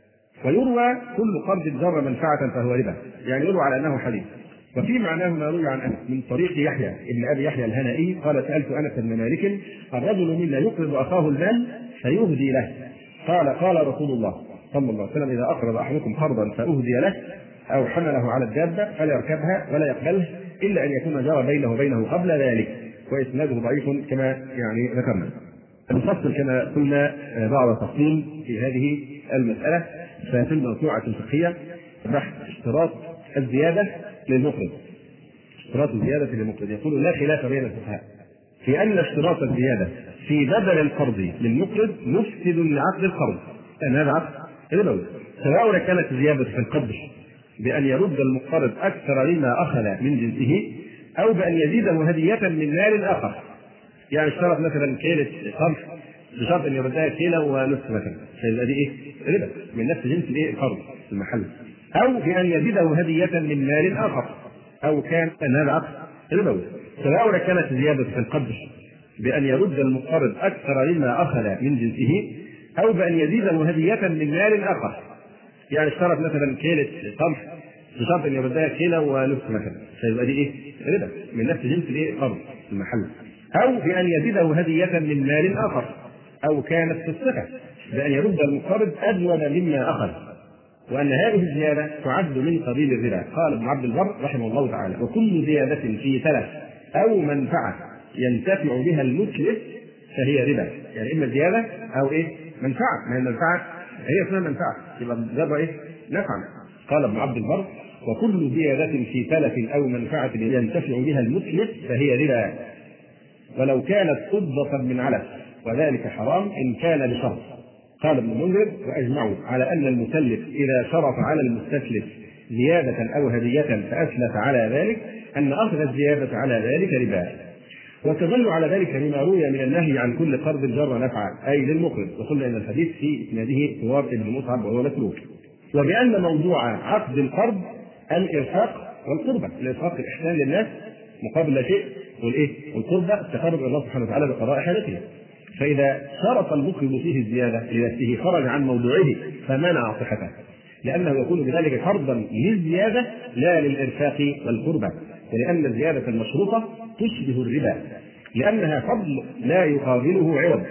Speaker 1: ويروى كل قرض جر منفعة فهو ربا، يعني يروى على أنه حديث. وفي معناه ما روي عن أنس من طريق يحيى ابن أبي يحيى الهنائي قال سألت أنس بن مالك الرجل منا يقرض أخاه المال فيهدي له، قال قال رسول الله صلى الله عليه وسلم إذا أقرض أحدكم قرضا فأهدي له أو حمله على الدابة فليركبها ولا يقبله إلا أن يكون جرى بينه وبينه قبل ذلك، وإسناده ضعيف كما يعني ذكرنا. نفصل كما قلنا بعض تفصيل في هذه المسألة. ففي الموسوعة الفقهية بحث اشتراط الزيادة للمقرض. اشتراط الزيادة للمقرض يقول لا خلاف بين الفقهاء في أن اشتراط الزيادة في بدل القرض للمقرض مفسد لعقد القرض، لأن هذا عقد ربوي، سواء كانت الزيادة في القدر بأن يرد المقترض أكثر مما أخذ من جنسه أو بأن يزيده هدية من مال آخر. يعني اشترط مثلا كيلة صرف بشرط أن يردها كيلة ونصف مثلا، فيبقى دي إيه؟ ربا من نفس جنس الإيه؟ القرض في المحل، أو بأن يزيده هدية من مال آخر، أو كان أن هذا عقد ربوي، سواء كانت الزيادة في القدر بأن يرد المقترض أكثر مما أخذ من جنسه أو بأن يزيده هدية من مال آخر. يعني اشترط مثلا كيلة صرف بشرط أن يردها كيلة ونصف مثلا، فيبقى دي إيه؟ ربا من نفس جنس الإيه؟ القرض في المحل، أو بأن يزيده هدية من مال آخر، أو كانت في الصفة بأن يرد المقترض أجود مما أخذ، وأن هذه الزيادة تعد من قبيل الربا. قال ابن عبد البر رحمه الله تعالى وكل زيادة في تلف أو منفعة ينتفع بها المتلف فهي ربا. يعني إما زيادة أو إيه؟ منفعة، ما هي المنفعة هي اسمها منفعة، يبقى زيادة إيه؟ نفعا. قال ابن عبد البر وكل زيادة في تلف أو منفعة ينتفع بها المتلف فهي ربا، ولو كانت فضة من علف، وذلك حرام إن كان بشرط. قال ابن المنذر وأجمعوا على أن المسلف إذا شرط على المستسلف زيادة أو هدية فأسلف على ذلك أن أخذ الزيادة على ذلك ربا. وتدل على ذلك بما روي من النهي عن كل قرض جر نفعا أي للمقرض، وقلنا أن الحديث في إسناده ثواب بن مصعب وهو مسلوك. وبأن موضوع عقد القرض الإرفاق والقربة، الإرفاق الإحسان للناس مقابل لا شيء، والإيه؟ والقربة التقرب إلى الله سبحانه وتعالى بقضاء حاجته. فإذا شرط المقرض فيه الزيادة لنفسه خرج عن موضوعه فمنع صحته، لأنه يكون بذلك فرضا للزيادة لا للإرفاق والقربة، ولأن الزيادة المشروطة تشبه الربا لأنها فضل لا يقابله عوض،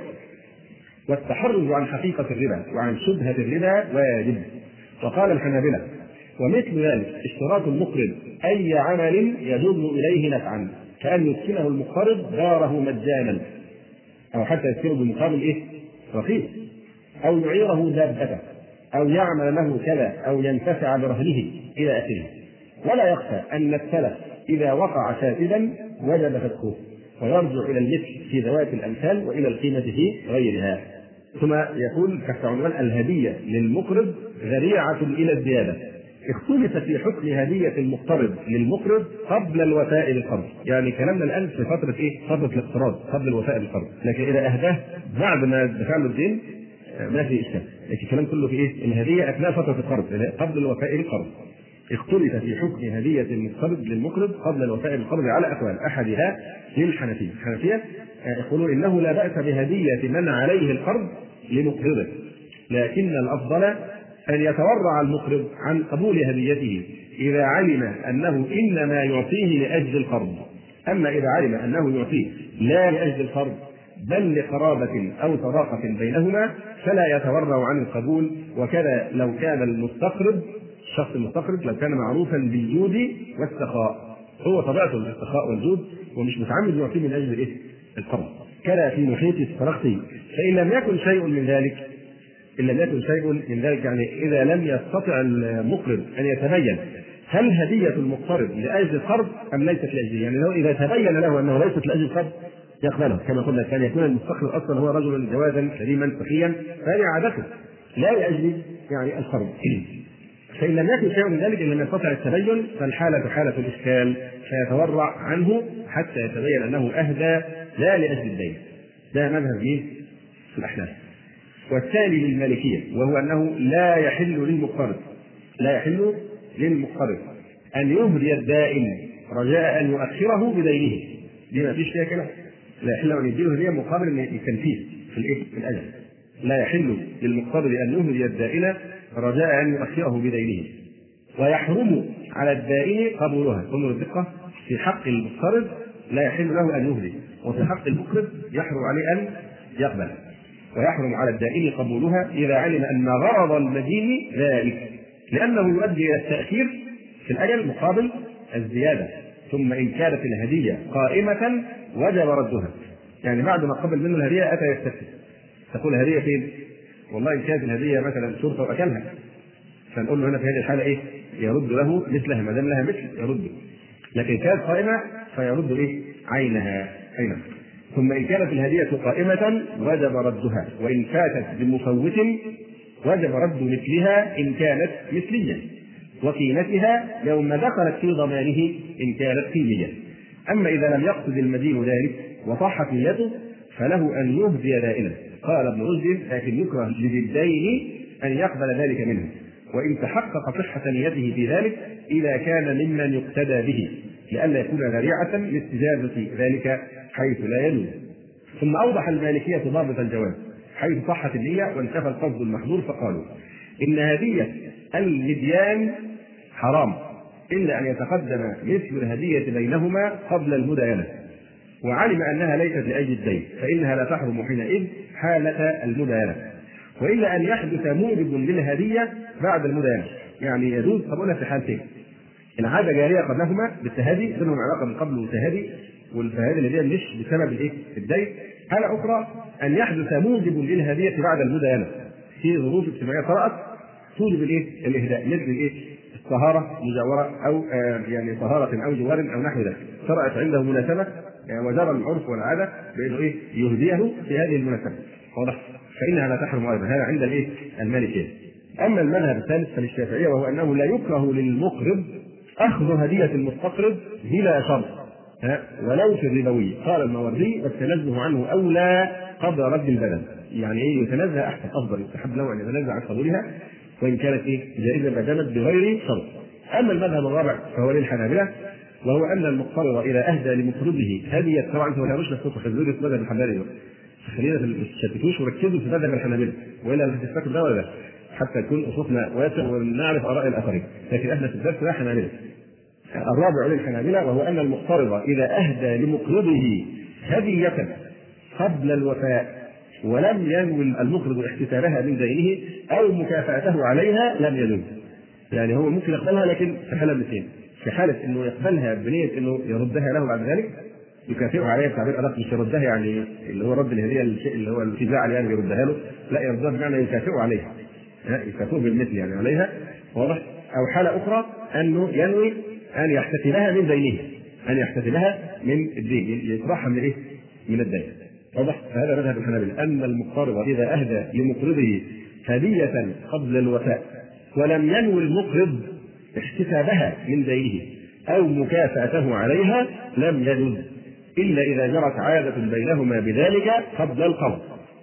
Speaker 1: والتحرز عن حقيقة الربا وعن شبهة الربا واجب. وقال الحنابلة ومثل ذلك اشتراط المقرض أي عمل يجر إليه نفعا، كأن يسكنه المقترض داره مجانا أو حتى يسكنه بمقابل إيه؟ رخيص، أو يعيره دابته، أو يعمل له كذا، أو ينتفع برهنه إلى آخره. ولا يخفى أن السلف إذا وقع فاسدا وجب فسخه ويرجع إلى المثل في ذوات الأمثال وإلى القيمة في غيرها. ثم يقول تحت عنوان الهدية للمقرض ذريعة إلى الزيادة. اختلف في حكم هدية المقترض للمقرض قبل الوفاء بالقرض، يعني كلامنا الآن في فترة إيه؟ فترة الاقتراض قبل الوفاء بالقرض، لكن إذا أهداه بعد ما دفع له الدين ما في إشكال، لكن الكلام كله في إيه؟ الهدية أثناء فترة القرض قبل الوفاء بالقرض. اختلف في حكم هدية المقترض للمقرض قبل الوفاء بالقرض على أقوال، أحدها للحنفية. الحنفية يقولون إنه لا بأس بهدية من عليه القرض لمقرضه، لكن الأفضل أن يتورع المقرض عن قبول هديته إذا علم أنه إنما يعطيه لأجل القرض. أما إذا علم أنه يعطيه لا لأجل القرض بل لقرابة أو صداقة بينهما فلا يتورع عن القبول. وكذا لو كان المستقرض الشخص المستقرض لو كان معروفا بالجود والسخاء، هو طبيعته السخاء والجود ومش متعمد يعطيه من أجل إيه؟ القرض. كذا في محيط السرقطي. فإن لم يكن شيء من ذلك إن لم يكن شيء من ذلك يعني إذا لم يستطع المقرض أن يتبين هل هدية المقترض لأجل القرض أم ليست لأجله، يعني لو إذا تبين له أنه ليست لأجل القرض يقبله كما قلنا، كان يكون المستقرض أصلا هو رجلا جوادا كريما سخيا فهذه عادته لا لأجل يعني القرض. فإن لم يكن شيء من ذلك إن لم يستطع التبين فالحالة حالة الإشكال فيتورع عنه حتى يتبين أنه أهدى لا لأجل الدين. ده مذهب مين؟ الأحناف. والثاني للمالكية، وهو أنه لا يحل للمقترض لا يحل للمقترض أن يهدي الدائن رجاء أن يؤخره بدينه. دي ما فيش فيها كلام. لا يحل أن يديله هدية مقابل التنفيذ في الإيه؟ في الأجل. لا يحل للمقترض أن يهدي الدائن رجاء أن يؤخره بدينه. ويحرم على الدائن قبولها. انظر الدقة، في حق المقترض لا يحل له أن يهدي، وفي حق المقرض يحرم عليه أن يقبل. ويحرم على الدائن قبولها إذا علم أن غرض المدين ذلك، لأنه يؤدي إلى التأخير في الأجل مقابل الزيادة. ثم إن كانت الهدية قائمة وجب ردها. يعني بعد ما قبل منه الهدية أتى يستفسر، تقول هدية فين؟ والله إن كانت الهدية مثلا شرطة وأكلها، فنقول له هنا في هذه الحالة إيه؟ يرد له مثلها، ما دام لها مثل يرد. لكن كانت قائمة فيرد إيه؟ عينها عينها. ثم إن كانت الهدية قائمة وجب ردها، وإن فاتت بمفوت وجب رد مثلها إن كانت مثلية، وقيمتها يوم دخلت في ضمانه إن كانت قيمية. أما إذا لم يقصد المدين ذلك وصحت نيته فله أن يهدي دائما. قال ابن رشد: لكن يكره لذي الدين أن يقبل ذلك منه، وإن تحقق صحة نيته في ذلك إذا كان ممن يقتدى به، لئلا يكون ذريعة لاستجابة ذلك حيث لا يجوز. ثم أوضح المالكية ضابط الجواز حيث صحت النية وانتفى القصد المحظور، فقالوا إن هدية المديان حرام إلا أن يتقدم مثل الهدية بينهما قبل المداينة، وعلم أنها ليست لأجل الدين فإنها لا تحرم حينئذ حالة المداينة، وإلا أن يحدث موجب للهدية بعد المداينة. يعني يجوز قبولها في حالتين: العادة جارية قبلهما بالتهادي، بينهم علاقة من قبل والتهادي، والتهادي اللي هي مش بسبب الايه؟ الدين. حالة أخرى أن يحدث موجب للهدية بعد المداينة في ظروف اجتماعية طرأت توجب الايه؟ الإهداء، مثل الايه؟ الطهارة مجاورة أو آه يعني طهارة أو جوار أو نحو ذلك، طرأت عنده مناسبة آه وجرى العرف والعادة بأنه ايه؟ يهديه في هذه المناسبة. واضح؟ فإنها لا تحرم أيضا. هذا عند الايه؟ المالكية. أما المذهب الثالث فللشافعية، وهو أنه لا يكره للمقرض أخذ هدية المستقرض بلا شرط ولو في الربوي. قال الماوردي: والتنزه عنه أولى قبل رد البدن. يعني إيه؟ يتنزه أحسن، أفضل، يستحب له أن يتنزه عن قبولها وإن كانت إيه؟ جائزة بدنت بغير شرط. أما المذهب الرابع فهو للحنابلة، وهو أن المقترض إذا أهدى لمقرضه هدية، طبعا أنتم ما تعرفوش نفسكم خزونة مذهب الحنابلة، خلينا ما تشتتوش وركزوا في مذهب الحنابلة، وإلا لا هتستفيدوا ده ولا ده، حتى يكون أصواتنا واسع ونعرف آراء الآخرين. لكن احنا في الدرس ده حنابلة. الرابع للحنابلة، وهو أن المقترض إذا أهدى لمقرضه هدية قبل الوفاء ولم ينوي المقرض احتسابها من دينه أو مكافأته عليها لم يجوز. يعني هو ممكن يقبلها لكن في حالة الاثنين: في حالة إنه يقبلها بنية إنه يردها له بعد ذلك، يكافئه عليها بتعبير أدق، مش يردها يعني اللي هو رد الهدية الشيء اللي هو الفزاع يعني يردها له، لا، يردها بمعنى يكافئه عليها، يكافئه بالمثل يعني عليها. واضح؟ أو حالة أخرى أنه ينوي أن يحتسبها من دينه، أن يحتسبها من الدين، يطرحها من إيه؟ من الدين. واضح؟ فهذا مذهب الحنابلة، أن المقترض إذا أهدى لمقرضه هدية قبل الوفاء ولم ينوي المقرض احتسابها من دينه أو مكافأته عليها لم يجوز، إلا إذا جرت عادة بينهما بذلك قبل القبض.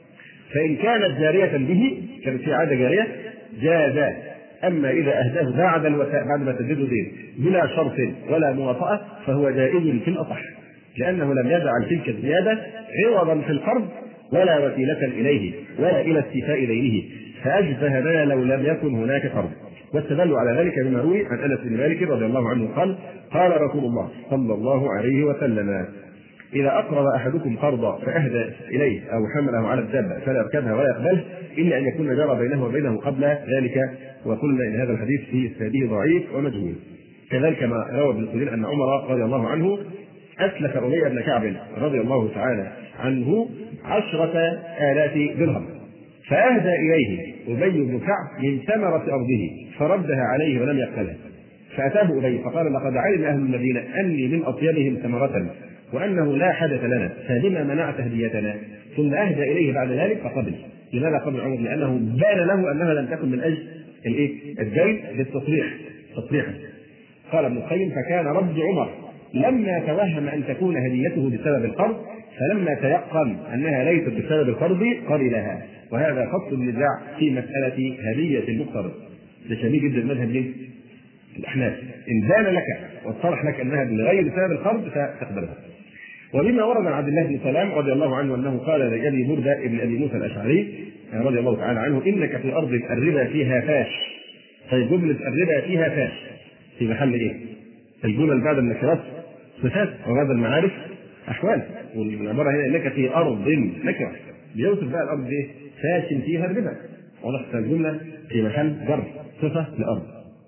Speaker 1: فإن كانت جارية به، كانت في عادة جارية، جاز. أما إذا أهداه بعد الوفاء بعد ما تجد دين بلا شرط ولا موافقة فهو جائز في الأصح، لأنه لم يجعل تلك الزيادة عوضا في القرض ولا وسيلة إليه ولا إلى استيفاء دينه، فأشبه ما لو لم يكن هناك قرض. واستدل على ذلك بما روي عن أنس بن مالك رضي الله عنه قال: قال رسول الله صلى الله عليه وسلم: إذا أقرض أحدكم قرضا فأهدى إليه أو حمله على الدابة فلا يركبها ولا يقبله إلا أن يكون جرى بينه وبينه قبل ذلك. وقلنا إن هذا الحديث في إسناده ضعيف ومجهول. كذلك ما روى ابن سيرين أن عمر رضي الله عنه أسلف أبي بن كعب رضي الله تعالى عنه عشرة آلاف درهم، فأهدى إليه أبي بن كعب من ثمرة أرضه فردها عليه ولم يقبلها، فأتاه أبي فقال: لقد علم أهل المدينة أني من أطيبهم ثمرة وأنه لا حدث لنا، فلما منعت هديتنا؟ ثم أهدى إليه بعد ذلك فقبل. لماذا قبل عمر؟ لأنه بان له أنها لم تكن من أجل الإيه؟ الدين للتصريح تصريحا. قال ابن القيم: فكان رد عمر لما توهم أن تكون هديته بسبب القرض فلما تيقن أنها ليست بسبب القرض قبلها. وهذا خط النزاع في مسألة هدية المقترض. ده شبيه جدا المذهب ليه؟ الأحناف. إن بان لك واتضح لك أنها بغير سبب القرض فتقبلها. ومما ورد عن عبد الله بن سلام رضي الله عنه أنه قال لأبي بردة ابن أبي موسى الأشعري رضي الله تعالى عنه: إنك في أرض الربا فيها فاش. طيب جملة الربا فيها فاش في محل إيه؟ الجمل بعد النكرات صفات وبعد المعارف أحوال. والعبارة هنا إنك في أرض نكرة بيوصف بقى الأرض إيه؟ فاش فيها الربا. واضح الجملة في محل جر صفة لأرض.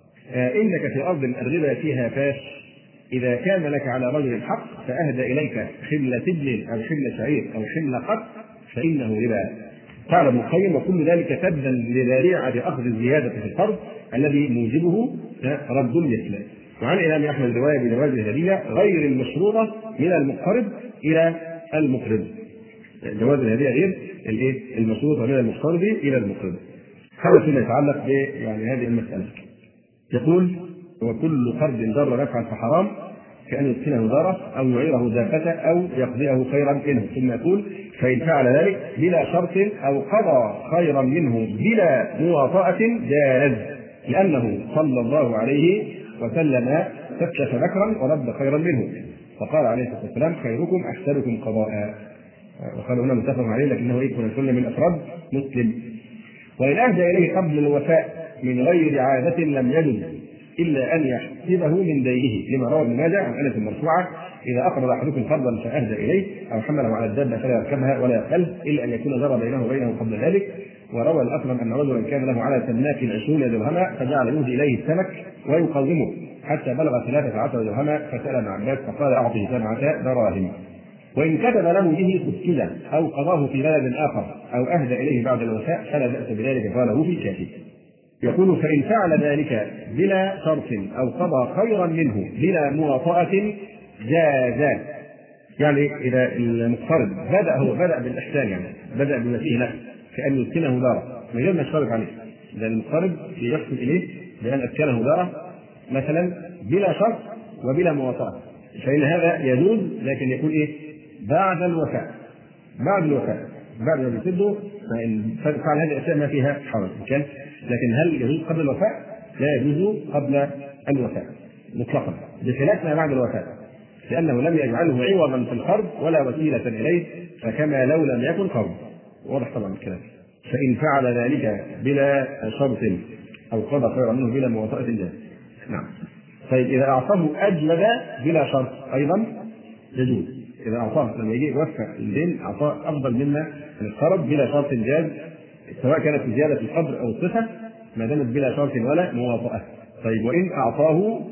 Speaker 1: آه إنك في أرض الربا فيها فاش إذا كان لك على رجل حق فأهدى إليك حمل تبن أو حمل شعير أو حمل قط فإنه ربا. قال ابن القيم: وكل ذلك تبا لذريعة أخذ الزيادة في القرض الذي موجبه رد المثل. وعن الإمام أحمد رواية بجواز الهدية غير المشروطة من المقترض إلى المقرض. جواز الهدية غير الإيه؟ المشروطة من المقترض إلى المقرض. هذا فيما يتعلق ب يعني هذه المسألة. يقول: وكل قرض ضر نفعا فحرام كأن يسكنه داره أو يعيره دابته أو يقضيه خيرا منه. ثم يقول: فإن فعل ذلك بلا شرط أو قضى خيرا منه بلا مواطأة جاز، لأنه صلى الله عليه وسلم تكلف بكرا ورد خيرا منه، فقال عليه الصلاة والسلام: خيركم أحسنكم قضاء. وقال هنا متفق عليه لكنه يكون كل من أفراد مسلم. وإن أهدى إليه قبل الوفاء من غير عادة لم يجد إلا أن يحسبه من دينه، لما روى ابن ماجه عن أنس المرفوعة: إذا أقرض أحدكم قرضا فأهدى إليه أو حمله على الدابة فلا يركبها ولا يقبله إلا أن يكون جرى بينه وبينه قبل ذلك. وروى الأكرم أن رجلا كان له على سماك عشرون درهما فجعل يهدي إليه السمك ويقومه حتى بلغ ثلاثة عشر درهما فسأل ابن عباس فقال: أعطه سبعة دراهم. وإن كتب له به سكلا أو قضاه في بلد آخر أو أهدى إليه بعد الوفاء فلا بأس بذلك، قاله في كافي. يقول: فإن فعل ذلك بلا شرط أو قضى خيرا منه بلا مواطأة جاز. يعني إذا المقترض بدأ هو بدأ بالإحسان، يعني بدأ بما فيه له كأن يسكنه داره من غير ما يشترط عليه. إذا المقترض يحسن إليه بأن أسكنه داره مثلا بلا شرط وبلا مواطأة، فإن هذا يجوز، لكن يكون إيه؟ بعد الوفاء. بعد الوفاء بعد ما يسده فإن فعل هذه الأشياء ما فيها حرج كان. لكن هل يجوز قبل الوفاء؟ لا يجوز قبل الوفاء مطلقا، بخلاف ما بعد الوفاء، لأنه لم يجعله عوضا في القرض ولا وسيلة إليه، فكما لو لم يكن قرض. واضح طبعا الكلام. فإن فعل ذلك بلا شرط أو قضى خيرا منه بلا مواطأة جاز. نعم. طيب إذا أعطاه أجلد بلا شرط أيضا يجوز. إذا أعطاه لما يجي يوفى الدين أعطاه أفضل مما القرض بلا شرط جاز، سواء كانت زيادة القدر أو الصفة ما دامت بلا شرط ولا مواطأة. طيب وإن أعطاه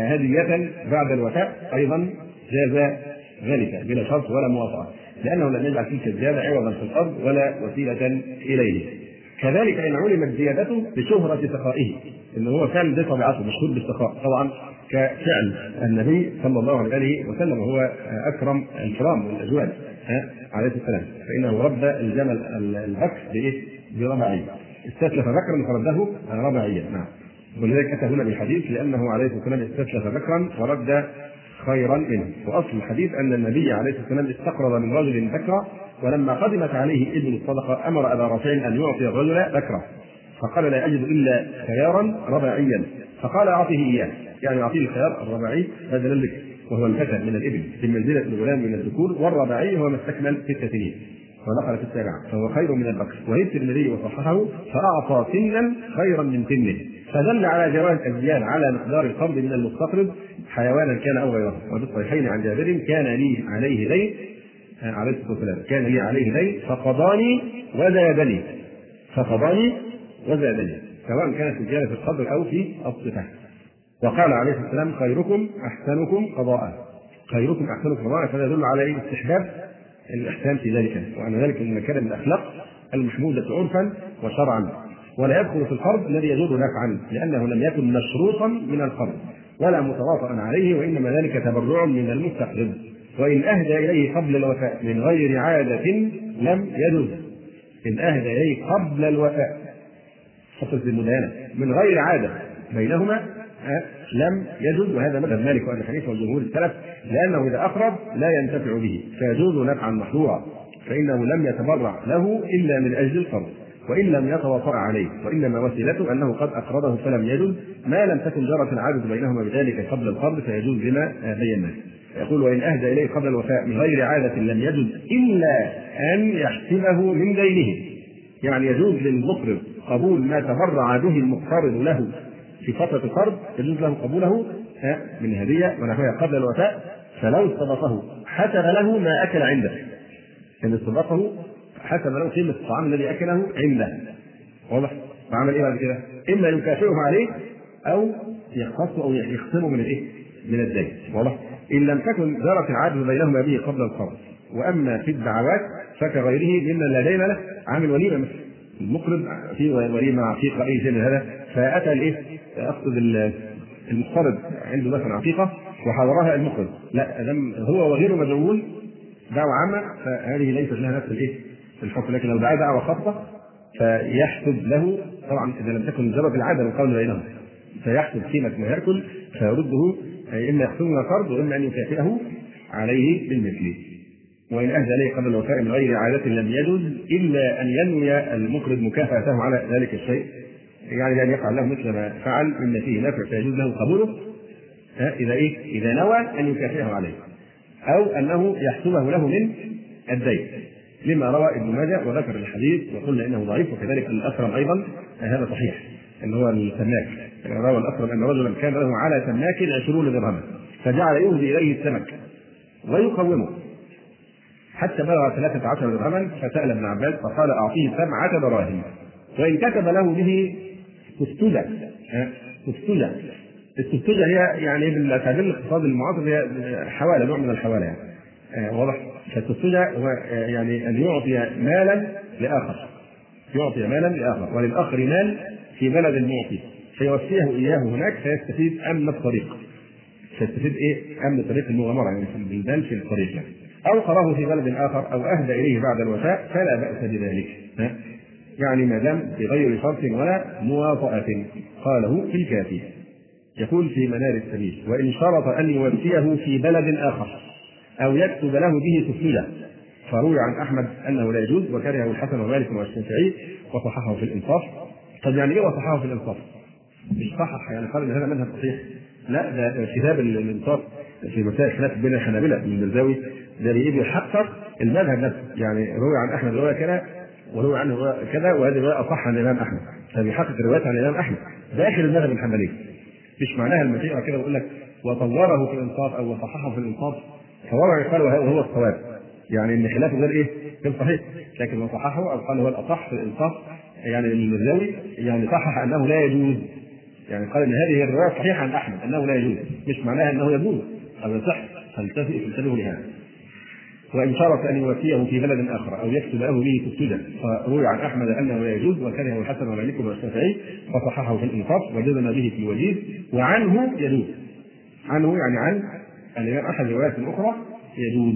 Speaker 1: هدية بعد الوفاء أيضا جاز ذلك بلا شرط ولا مواطأة، لأنه لم يجعل تلك الزيادة عوضا في القرض ولا وسيلة إليه. كذلك إن علمت زيادته بشهرة سخائه، إنه هو كان ده طبيعته مشهور بالسخاء طبعا كفعل النبي صلى الله عليه وسلم، وهو أكرم الكرام والأجواد عليه السلام، فإنه رد الجمل البكر بإيه؟ بربعية. استسلف بكرا فرده ربعية. نعم. ولذلك أتى هنا بالحديث لأنه عليه الصلاة والسلام استسلف بكرا ورد خيرا منه. وأصل الحديث أن النبي عليه الصلاة والسلام استقرض من رجل بكرا، ولما قدمت عليه ابن الصدقة أمر أبا رافع أن يعطي الرجل بكرا، فقال: لا أجد إلا خيارا رباعيا، فقال: أعطيه إياه، يعني أعطيه الخيار الرباعي بدلا لك، وهو الفتى من الإبل في منزلة الغلام من الذكور، والرباعي هو ما استكمل ست سنين ودخل في السابعة، فهو خير من البكر. وهي الترمذي وصححه: فأعطى سنا خيرا من سنه، فدل على جواز الزيادة على مقدار القرض من المستقرض حيوانا كان أو غيره. وفي الصحيحين عن جابر: كان لي عليه دين عليه الصلاة والسلام كان لي عليه دين فقضاني وزادني فقضاني وزادني سواء كانت الزيادة في القدر أو في الصفة. وقال عليه الصلاة والسلام: خيركم أحسنكم قضاء. خيركم أحسنكم قضاء، فهذا يدل على استحباب الإحسان في ذلك، وأن ذلك من مكارم الأخلاق المحمودة عرفا وشرعا، ولا يدخل في القرض الذي يجر نفعا، لأنه لم يكن مشروطا من القرض ولا متواطئا عليه، وإنما ذلك تبرع من المستقرض. وإن أهدى إليه قبل الوفاء من غير عادة لم يجوز. إن أهدى إليه قبل الوفاء، حصلت المداينة من غير عادة بينهما لم يجوز، وهذا مذهب مالك وابي حنيفه وجمهور السلف، لانه اذا اقرض لا ينتفع به فيجوز نفعا محظورا، فانه لم يتبرع له الا من اجل القرض وان لم يتوطأ عليه، وانما وسيلته انه قد اقرضه فلم يجوز، ما لم تكن جرت العادة بينهما بذلك قبل القرض فيجوز لما بيناه. يقول: وان اهدى اليه قبل الوفاء من غير عادة لم يجوز الا ان يحسبه من دينه، يعني يجوز للمقرض قبول ما تبرع به المقترض له في فترة القرض، يجوز له قبوله من هدية ونحوها قبل الوفاء، فلو استضافه حسب له ما أكل عنده، إن استضافه حسب له قيمة الطعام الذي أكله عنده، واضح؟ فعمل إيه بعد كده؟ إما يكافئه عليه أو يختصه أو يخصمه من الإيه؟ من الدين، واضح؟ إن لم تكن جرت العادة بينهما به قبل القرض. وأما في الدعوات فكغيره ممن لا دين له، عامل وليمة مثل المقرض في وليمة عقيقة أي شيء من هذا، فأتى الإيه؟ أقصد المقترض عنده مثلا عقيقة وحضرها المقرض، لا دام هو وغيره مدعوون دعوة عامة فهذه ليست لها نفس الإيه؟ الحكم، لكن لو دعا دعوة خاصة فيحسب له، طبعا إذا لم تكن جرت العادة القول بينهم، فيحسب قيمة ما يأكل فيرده، إما يخصم قرض وإما أن يكافئه عليه بالمثل. وإن أهدى إليه قبل الوفاء من غير عادة لم يجوز إلا أن ينوي المقرض مكافأته على ذلك الشيء، يعني بأن يفعل له مثل ما فعل مما فيه نفع فيجوز له قبوله إذا إيه؟ إذا نوى أن يكافئه عليه، أو أنه يحسبه له من الدين، لما روى ابن ماجه وذكر الحديث وقلنا إنه ضعيف، وكذلك الأكرم أيضا هذا صحيح، أن هو السماك روى الأكرم أن رجلا كان له على سماك عشرون درهما فجعل يهدي إليه السمك ويقومه حتى بلغ ثلاثة عشر درهما، فسأل ابن عباس فقال: أعطيه سبعة دراهم، وإن كتب له به تستجع. تستجع التستجع هي يعني بالتعبير الاقتصادي المعاصر هي حوالة، نوع من الحوالة يعني. آه واضح. فالتستجع هو آه يعني أن يعطي مالا لآخر، يعطي مالا لآخر وللآخر مال في بلد المعطي فيوفيه إياه هناك فيستفيد أمن الطريق، فيستفيد إيه؟ أمن الطريق المغامرة يعني في البلدان في الطريق يعني. أو قراه في بلد آخر أو أهدى إليه بعد الوفاء فلا بأس بذلك، يعني ما دام بغير شرط ولا مواطأة. قاله في الكافي. يقول في منار السبيل: وإن شرط أن يوفيه في بلد آخر أو يكتب له به تفصيلا، فروي عن أحمد أنه لا يجوز وكرهه الحسن ومالك والشافعي وصححه في الإنصاف. طب يعني إيه وصححه في الإنصاف؟ مش صحح يعني قال إن هذا منهج صحيح، لا ده كتاب الإنصاف في مسائل خلاف بين الحنابلة من المرزاوي ده بيحقق المذهب نفسه، يعني روي عن أحمد رواية كذا وروي عنه كذا وهذه رواية أصح عن الإمام أحمد، فبيحقق روايات عن الإمام أحمد داخل المذهب الحنبلي، مش معناها المشيئة كده ويقول لك وطوره في الإنصاف أو وصححه في الإنصاف فوضع يقال وهو الصواب، يعني إن خلافه غير إيه؟ غير صحيح، لكن وصححه أو قال هو الأصح في الإنصاف، يعني المرزاوي يعني صحح أنه لا يجوز، يعني قال إن هذه الرواية صحيحة عن أحمد أنه لا يجوز، مش معناها أنه يجوز أو يصح، فانتبهوا لهذا. وإن شرط أن يوفيه في بلد آخر أو يكتب له به تفصيلا، فروي عن أحمد أنه لا يجوز وكرهه الحسن ومالك والشافعي فصححه في الإنصاف وجزم به في الوجيز، وعنه يجوز، عنه يعني عن الإمام أحد الروايات الأخرى يجوز.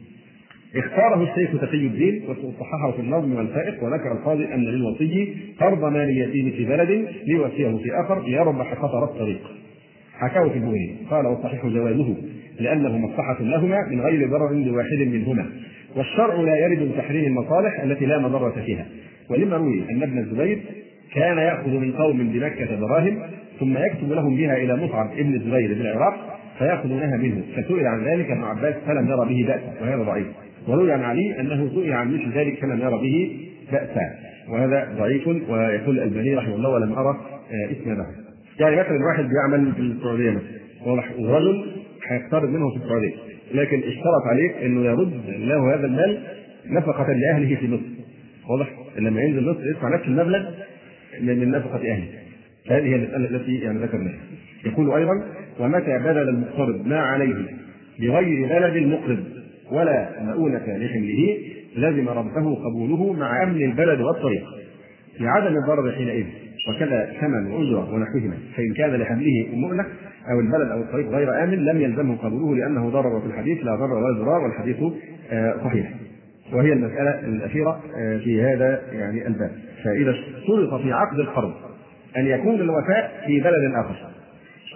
Speaker 1: اختاره الشيخ تقي الدين وصححه في النظم والفائق، وذكر القاضي أن للوصي قرض مال اليتيم في بلد ليوفيه في آخر ليربح خطر الطريق. حكاه في البويني قال: والصحيح جوازه لأنه مصلحة لهما من غير ضرر لواحد منهما، والشرع لا يرد بتحريم المصالح التي لا مضرة فيها. ولما روي أن ابن الزبير كان يأخذ من قوم بمكة دراهم ثم يكتب لهم بها إلى مصعب ابن الزبير بالعراق فيأخذونها منه، فسئل عن ذلك ابن عباس فلم يرى به بأسا، وهذا ضعيف. وروي عن علي أنه سئل عن مثل ذلك فلم يرى به بأسا، وهذا ضعيف. ويقول الألباني رحمه الله ولم أرى اسناده. يعني مثلا واحد بيعمل في السعودية مثلا ورجل هيقترض منه في السعودية، لكن اشترط عليه انه يرد له هذا المال نفقة لأهله في مصر، واضح؟ لما ينزل مصر يدفع نفس المبلغ من نفقة أهله. هذه هي المسألة التي يعني ذكرناها. يقول أيضا: ومتى بذل المقترض ما عليه بغير بلد المقرض ولا مؤونة لحمله لزم ربه قبوله مع أمن البلد والطريق لعدم الضرر حينئذ، وكذا ثمن وأجرة ونحوهما، فإن كان لحمله مؤنة أو البلد أو الطريق غير آمن لم يلزمه قبوله لأنه ضرر في الحديث لا ضرر ولا ضرار، والحديث صحيح. وهي المسألة الأخيرة في هذا يعني الباب. فإذا اشترط في عقد القرض أن يكون الوفاء في بلد آخر،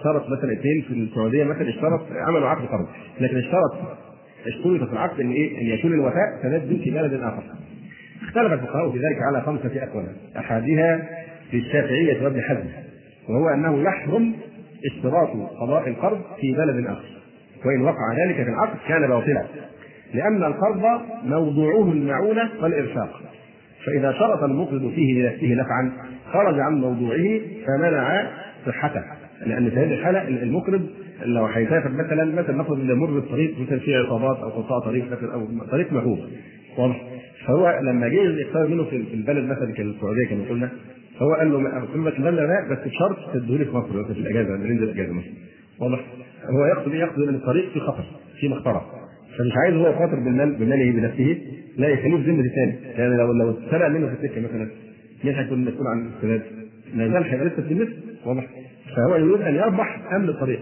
Speaker 1: اشترط مثلا اثنين في السعوديه مثلا اشترط عملوا عقد قرض، لكن اشترط اشترط في العقد ان ايه؟ ان يكون الوفاء سداد في بلد اخر. اختلف الفقهاء في ذلك على خمسه اقوال، احدها للشافعيه وابن حزم، وهو انه يحرم اشتراط قضاء القرض في بلد اخر، وان وقع ذلك في العقد كان باطلا، لان القرض موضوعه المعونه والارفاق، فاذا شرط المقرض فيه لنفسه نفعا خرج عن موضوعه فمنع صحته، لان في هذه الحاله المقرض لو هيسافر مثلا مثلا نفرض ان يمر بالطريق مثلا في عصابات او قطاع طريق مثلا او طريق مهوب واضح، فهو لما جه يختار منه في البلد مثلا كالسعوديه كما قلنا، فهو قال له اقول لك المبلغ ده بس بشرط تديهولي في مصر مثلا في الاجازه لما ننزل الاجازه مثلا واضح. هو يقصد يقصد ان الطريق في خطر في مخطره، فمش عايز هو يخاطر بالمال بماله بنفسه، لا يخليه في ذمه ثاني، يعني لو لو اتسرق منه في السكه مثلا مين هيكون مسؤول عن السداد؟ لا زال هيبقى لسه في النصف واضح. فهو يريد ان يربح امن الطريق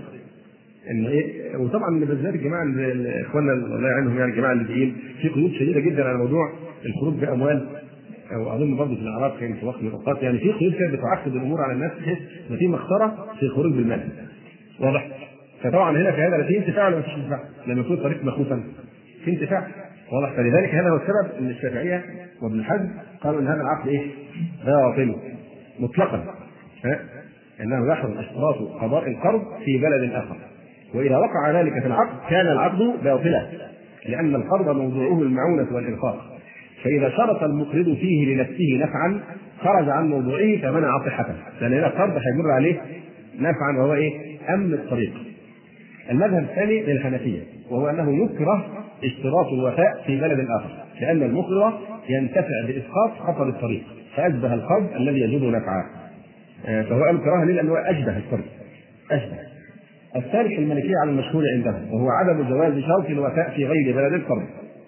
Speaker 1: ان ايه. وطبعا بالذات الجماعه اخواننا الله يعينهم يعني الجماعه الليبيين في قيود شديده جدا على موضوع الخروج باموال، او اظن برضه في العراق كان في وقت من الاوقات يعني في قيود كانت بتعقد الامور على الناس بحيث ان في مخسره في الخروج بالمال واضح. فطبعا هنا في هذا لا في انتفاع ولا مفيش انتفاع، لما يكون الطريق مخوفا في انتفاع واضح. فلذلك هذا هو السبب ان الشافعيه وابن حزم قالوا ان هذا العقد ايه؟ باطل مطلقا، ها انه يحرم اشتراط قضاء القرض في بلد اخر، واذا وقع ذلك في العقد كان العقد باطلا، لان القرض موضوعه المعونه والانفاق، فاذا شرط المقرض فيه لنفسه نفعا خرج عن موضوعه فمنع صحته، لان هنا القرض هيمر عليه نفعا وهو ايه؟ امن الطريق. المذهب الثاني للحنفيه وهو انه يكره اشتراط الوفاء في بلد اخر، لان المقرض ينتفع باسقاط خطر الطريق فاشبه القرض الذي يجد نفعا، فهو قال كراهه ليه؟ لانه اشبه القرض اشبه. الثالث المالكيه على المشهور عندهم وهو عدم جواز شرط الوفاء في غير بلد القرض،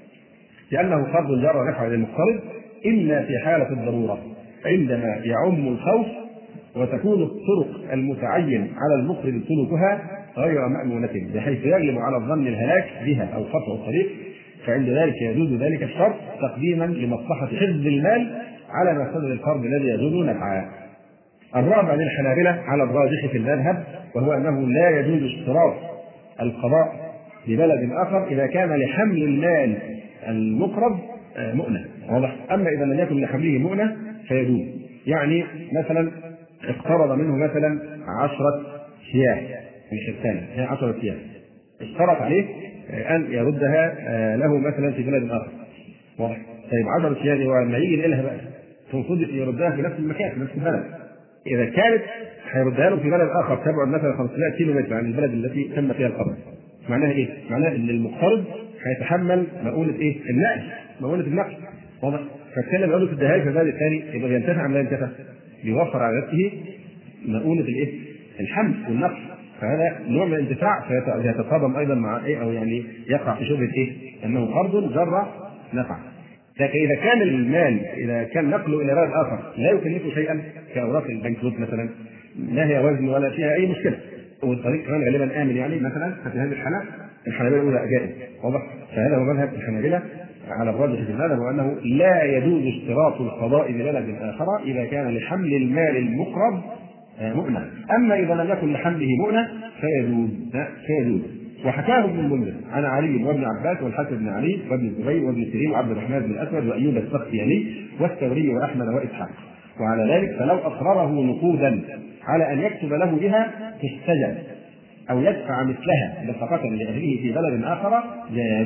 Speaker 1: لانه قرض جر نفع للمقترض الا في حاله الضروره عندما يعم الخوف وتكون الطرق المتعين على المقرض سلوكها غير مأمونة بحيث يغلب على الظن الهلاك بها او قطع الطريق، فعند ذلك يجوز ذلك الشرط تقديما لمصلحه حفظ المال على مقصد القرض الذي يجوز نفعه. الرابع للحنابلة على الراجح في المذهب وهو انه لا يجوز اشتراط القضاء لبلد اخر اذا كان لحمل المال المقرض مؤنة واضح. اما اذا لم يكن لحمله مؤنة فيجوز، يعني مثلا اقترض منه مثلا عشرة شياه من حسان هي عشرة شياه، اشترط عليه ان يردها له مثلا في بلد اخر واضح. طيب عشرة شياه هو لما يجي ينقلها بقى المفروض يردها في نفس المكان في نفس البلد، اذا كانت هيردها له في بلد اخر تبعد مثلا خمسمائة كيلو متر عن البلد التي تم فيها القرض، معناها ايه؟ معناها ان المقترض هيتحمل مؤونة ايه؟ النقل، مؤونة النقل واضح. فكان لما يقول في الدهاء في البلد الثاني يبقى بينتفع ام لا ينتفع؟ بيوفر على نفسه مؤونة الايه؟ الحمل والنقل، فهذا نوع من الانتفاع فيتصادم ايضا مع ايه؟ او يعني يقع في شبهه ايه؟ انه قرض جر نفع. لكن اذا كان المال اذا كان نقله الى بلد اخر لا يكلفه شيئا كاوراق البنكنوت مثلا لا هي وزن ولا فيها اي مشكله والطريق كمان غالبا امن يعني مثلا، ففي هذه الحاله الحنابلة الاولى جائز واضح. فهذا هو مذهب الحنابلة على الراجح في المذهب وانه لا يجوز اشتراط القضاء ببلد اخر اذا كان لحمل المال المقرض مؤنة، اما اذا لم يكن لحمله مؤنة فيجوز فيجوز. وحكاه ابن المنذر عن علي وابن عباس والحسن بن علي وابن الزبير وابن سيرين وعبد الرحمن بن الاسود وايوب السختياني والثوري واحمد واسحاق. وعلى ذلك فلو اقرره نقودا على ان يكتب له بها في السجن او يدفع مثلها نفقة لاهله في بلد اخر جائز.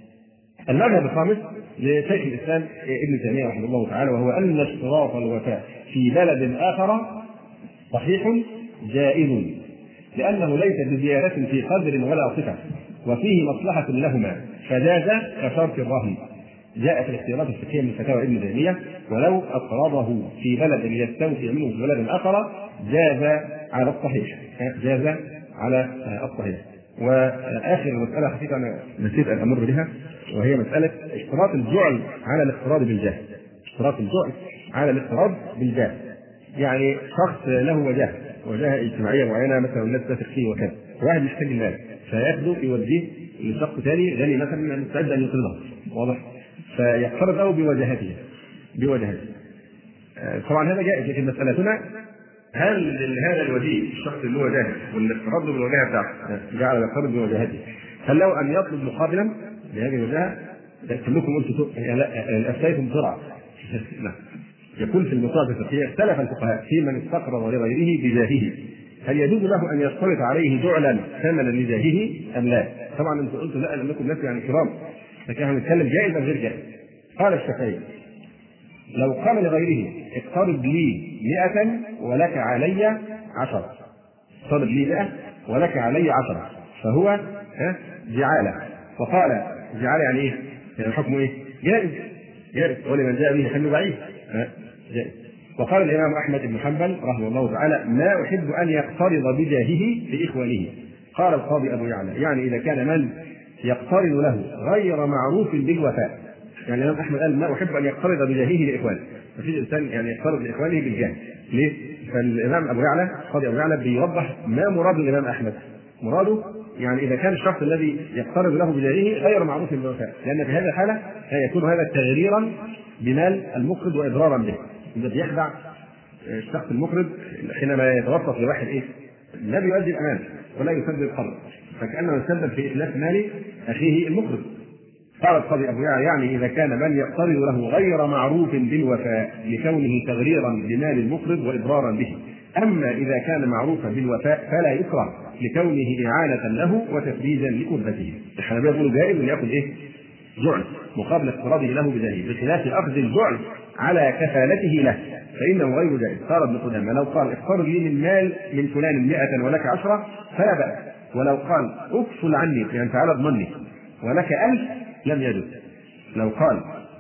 Speaker 1: المذهب الخامس لشيخ الاسلام ابن تيميه رحمه الله تعالى وهو ان اشتراط الوفاء في بلد اخر صحيح جائز، لأنه ليس بزيادة في قدر ولا صفة وفيه مصلحة لهما فجاز كشرط الرهن. جاء في الاختيارات الفقهية من فتاوى ابن تيمية ولو أقرضه في بلد يستوفي منه في بلد آخر جاز على الصحيح جاز على الصحيح. وآخر مسألة حقيقة أنا نسيت أن أمر بها وهي مسألة اشتراط الجعل على الاقتراض بالجاه. اشتراط الجعل على الاقتراض بالجاه، يعني شخص له وجاهه وجاهه اجتماعيه معينه مثلا الناس تثق فيه وكذا، واحد محتاج المال فياخذه يوديه لشخص ثاني غني مثلا مستعد ان يقرضه واضح، فيقترض له بوجاهته بوجاهته. طبعا هذا جائز، لكن مسألتنا هل هذا الوجيه الشخص اللي هو جاهل واللي افترض له بالوجاهه بتاعته جعل يفترض بوجاهته، هل له ان يطلب مقابلا لهذه الوجاهه؟ كلكم قلتوا افتيتم بسرعه. لا، يكون في المصادر الفقهيه اختلف الفقهاء في من استقرض لغيره بجاهه، هل يجوز له ان يشترط عليه جعلا ثمنا لجاهه ام لا؟ طبعا انتم قلتوا لا لانكم ناس يعني كرام، لكن احنا بنتكلم جائز ام غير جائز. قال الشافعي: لو قال لغيره اقترض لي مئة ولك علي عشرة، اقترض لي مئة ولك علي عشرة، فهو جعالة. وقال جعالة يعني ايه؟ يعني حكمه ايه؟ جائز، جائز، ولمن جاء به حمل بعيد جائز. وقال الامام احمد بن حنبل رحمه الله تعالى: ما احب ان يقترض بجاهه لاخوانه. قال القاضي ابو يعلى: يعني اذا كان من يقترض له غير معروف بالوفاء، يعني الامام احمد قال: ما احب ان يقترض بجاهه لاخوانه. مفيش انسان يعني يقترض لاخوانه بالجاه. ليه؟ فالامام ابو يعلى القاضي ابو يعلى بيوضح ما مراد الامام احمد. مراده يعني اذا كان الشخص الذي يقترض له بجاهه غير معروف بالوفاء، لان في هذه الحاله يكون هذا تغريرا بمال المقرض واضرارا به. اذا بيخدع الشخص المقرض حينما يتوسط لواحد ايه؟ لا بيؤدي الامان ولا يسدد القرض، فكانه يسبب في اتلاف مال اخيه المقرض. قال القاضي ابو يعلى: يعني اذا كان من يقترض له غير معروف بالوفاء لكونه تغريرا بمال المقرض واضرارا به، اما اذا كان معروفا بالوفاء فلا يكره لكونه اعانه له وتفريجا لكربته. الحنابلة يقولوا جائز ان ياخذ ايه؟ جعل مقابل اقتراضه له بجاهه، بخلاف اخذ الجعل على كفالته له فانه غير جائز. قال ابن قدامه: لو قال اقترض لي من مال من فلان مئة ولك عشرة فلا باس، ولو قال اكفل عني يعني تعالى اضمني ولك ألف لم يجوز. لو قال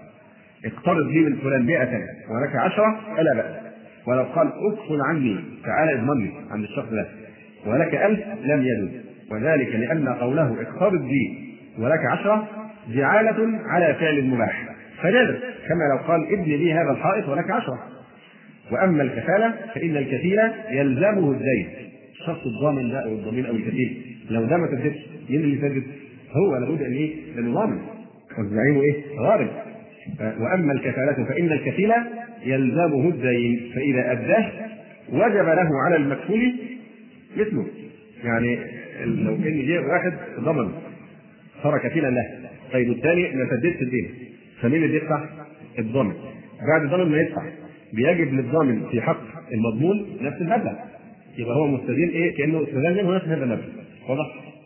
Speaker 1: اقترض لي من فلان مئة ولك عشرة فلا بأس، ولو قال اكفل عني تعالى اضمني عند الشخص ده ولك ألف لم يجوز، وذلك لأن قوله اقترض لي ولك عشرة جعالة على فعل مباح فجاز، كما لو قال ابن لي هذا الحائط ولك عشرة. وأما الكفالة فإن الكفيل يلزمه الدين، الشخص الضامن ده أو الضمين أو الكفيل لو ده ما سددش مين اللي يسدد؟ هو لابد ان ايه؟ لانه ضامن والزعيم ايه؟ غارب. واما الكفاله فان الكفيل يلزمه الدين، فاذا اداه وجب له على المكفول مثله. يعني لو ان جه واحد ضمن صار كفيلا له، طيب الثاني ما سددش الدين، فمين اللي يدفع؟ الضامن. بعد الضامن ما يدفع بيجب للضامن في حق المضمون نفس المبلغ، يبقى هو مستدين ايه؟ كانه استدان نفس هذا المبلغ. واضح؟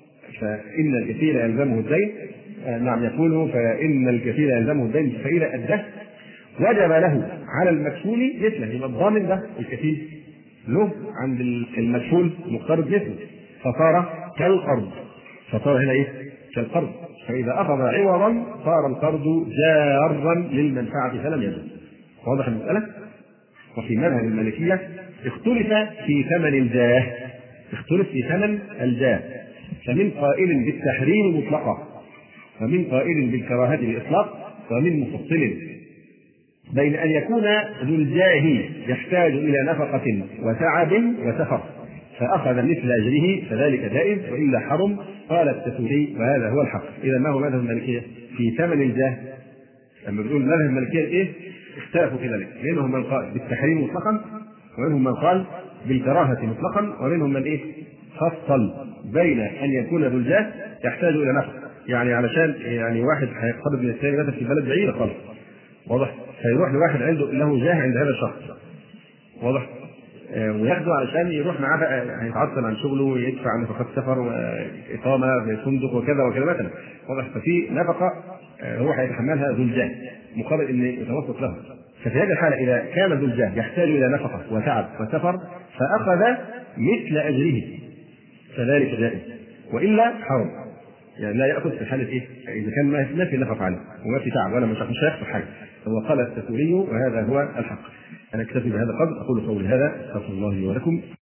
Speaker 1: فإن الكفيل يلزمه الدين، آه نعم يقول فإن الكفيل يلزمه الدين فإذا أداه وجب له على المكفول مثله، يبقى الضامن ده الكفيل له عند المكفول مقترض مثله، فصار كالقرض، فصار هنا إيه؟ كالقرض. فإذا أخذ عوضا صار القرض جارا للمنفعة فلم يجوز. واضح المسألة؟ وفي مذهب المالكية اختلف في ثمن الجاه، اختلف في ثمن الجاه، فمن قائل بالتحريم مطلقا ومن قائل بالكراهة بإطلاق ومن مفصل بين أن يكون ذو الجاه يحتاج إلى نفقة وتعب وسفر فأخذ مثل أجره فذلك جائز وإلا حرم. قال التسوري وهذا هو الحق. إذا ما هو مذهب المالكية في ثمن الجاه؟ لما بنقول مذهب المالكية إيه؟ اختلفوا في ذلك، منهم من قال بالتحريم مطلقا ومنهم من قال بالكراهة مطلقا ومنهم من إيه؟ فصل بين ان يكون ذو الجاه يحتاج الى نفقه، يعني علشان يعني واحد هيقترض من الثاني مثلا في بلد بعيده خالص، واضح؟ فيروح لواحد عنده له جاه عند هذا الشخص، واضح؟ آه وياخده علشان يروح معاه بقى هيتعطل عن شغله ويدفع نفقات سفر واقامه في فندق وكذا وكذا مثلا، واضح؟ ففي نفقه آه هو هيتحملها ذو الجاه مقابل ان يتوسط له. ففي هذه الحاله اذا كان ذو الجاه يحتاج الى نفقه وتعب وسفر فاخذ مثل اجره فذلك جائز والا حرام، يعني لا ياخذ في حاله ايه؟ اذا كان ما في نفقه عليه وما في تعب ولا مش هيخسر حاجه. هو قال التسوري وهذا هو الحق. انا اكتفي بهذا القدر، اقول قولي هذا، استغفر الله لي ولكم.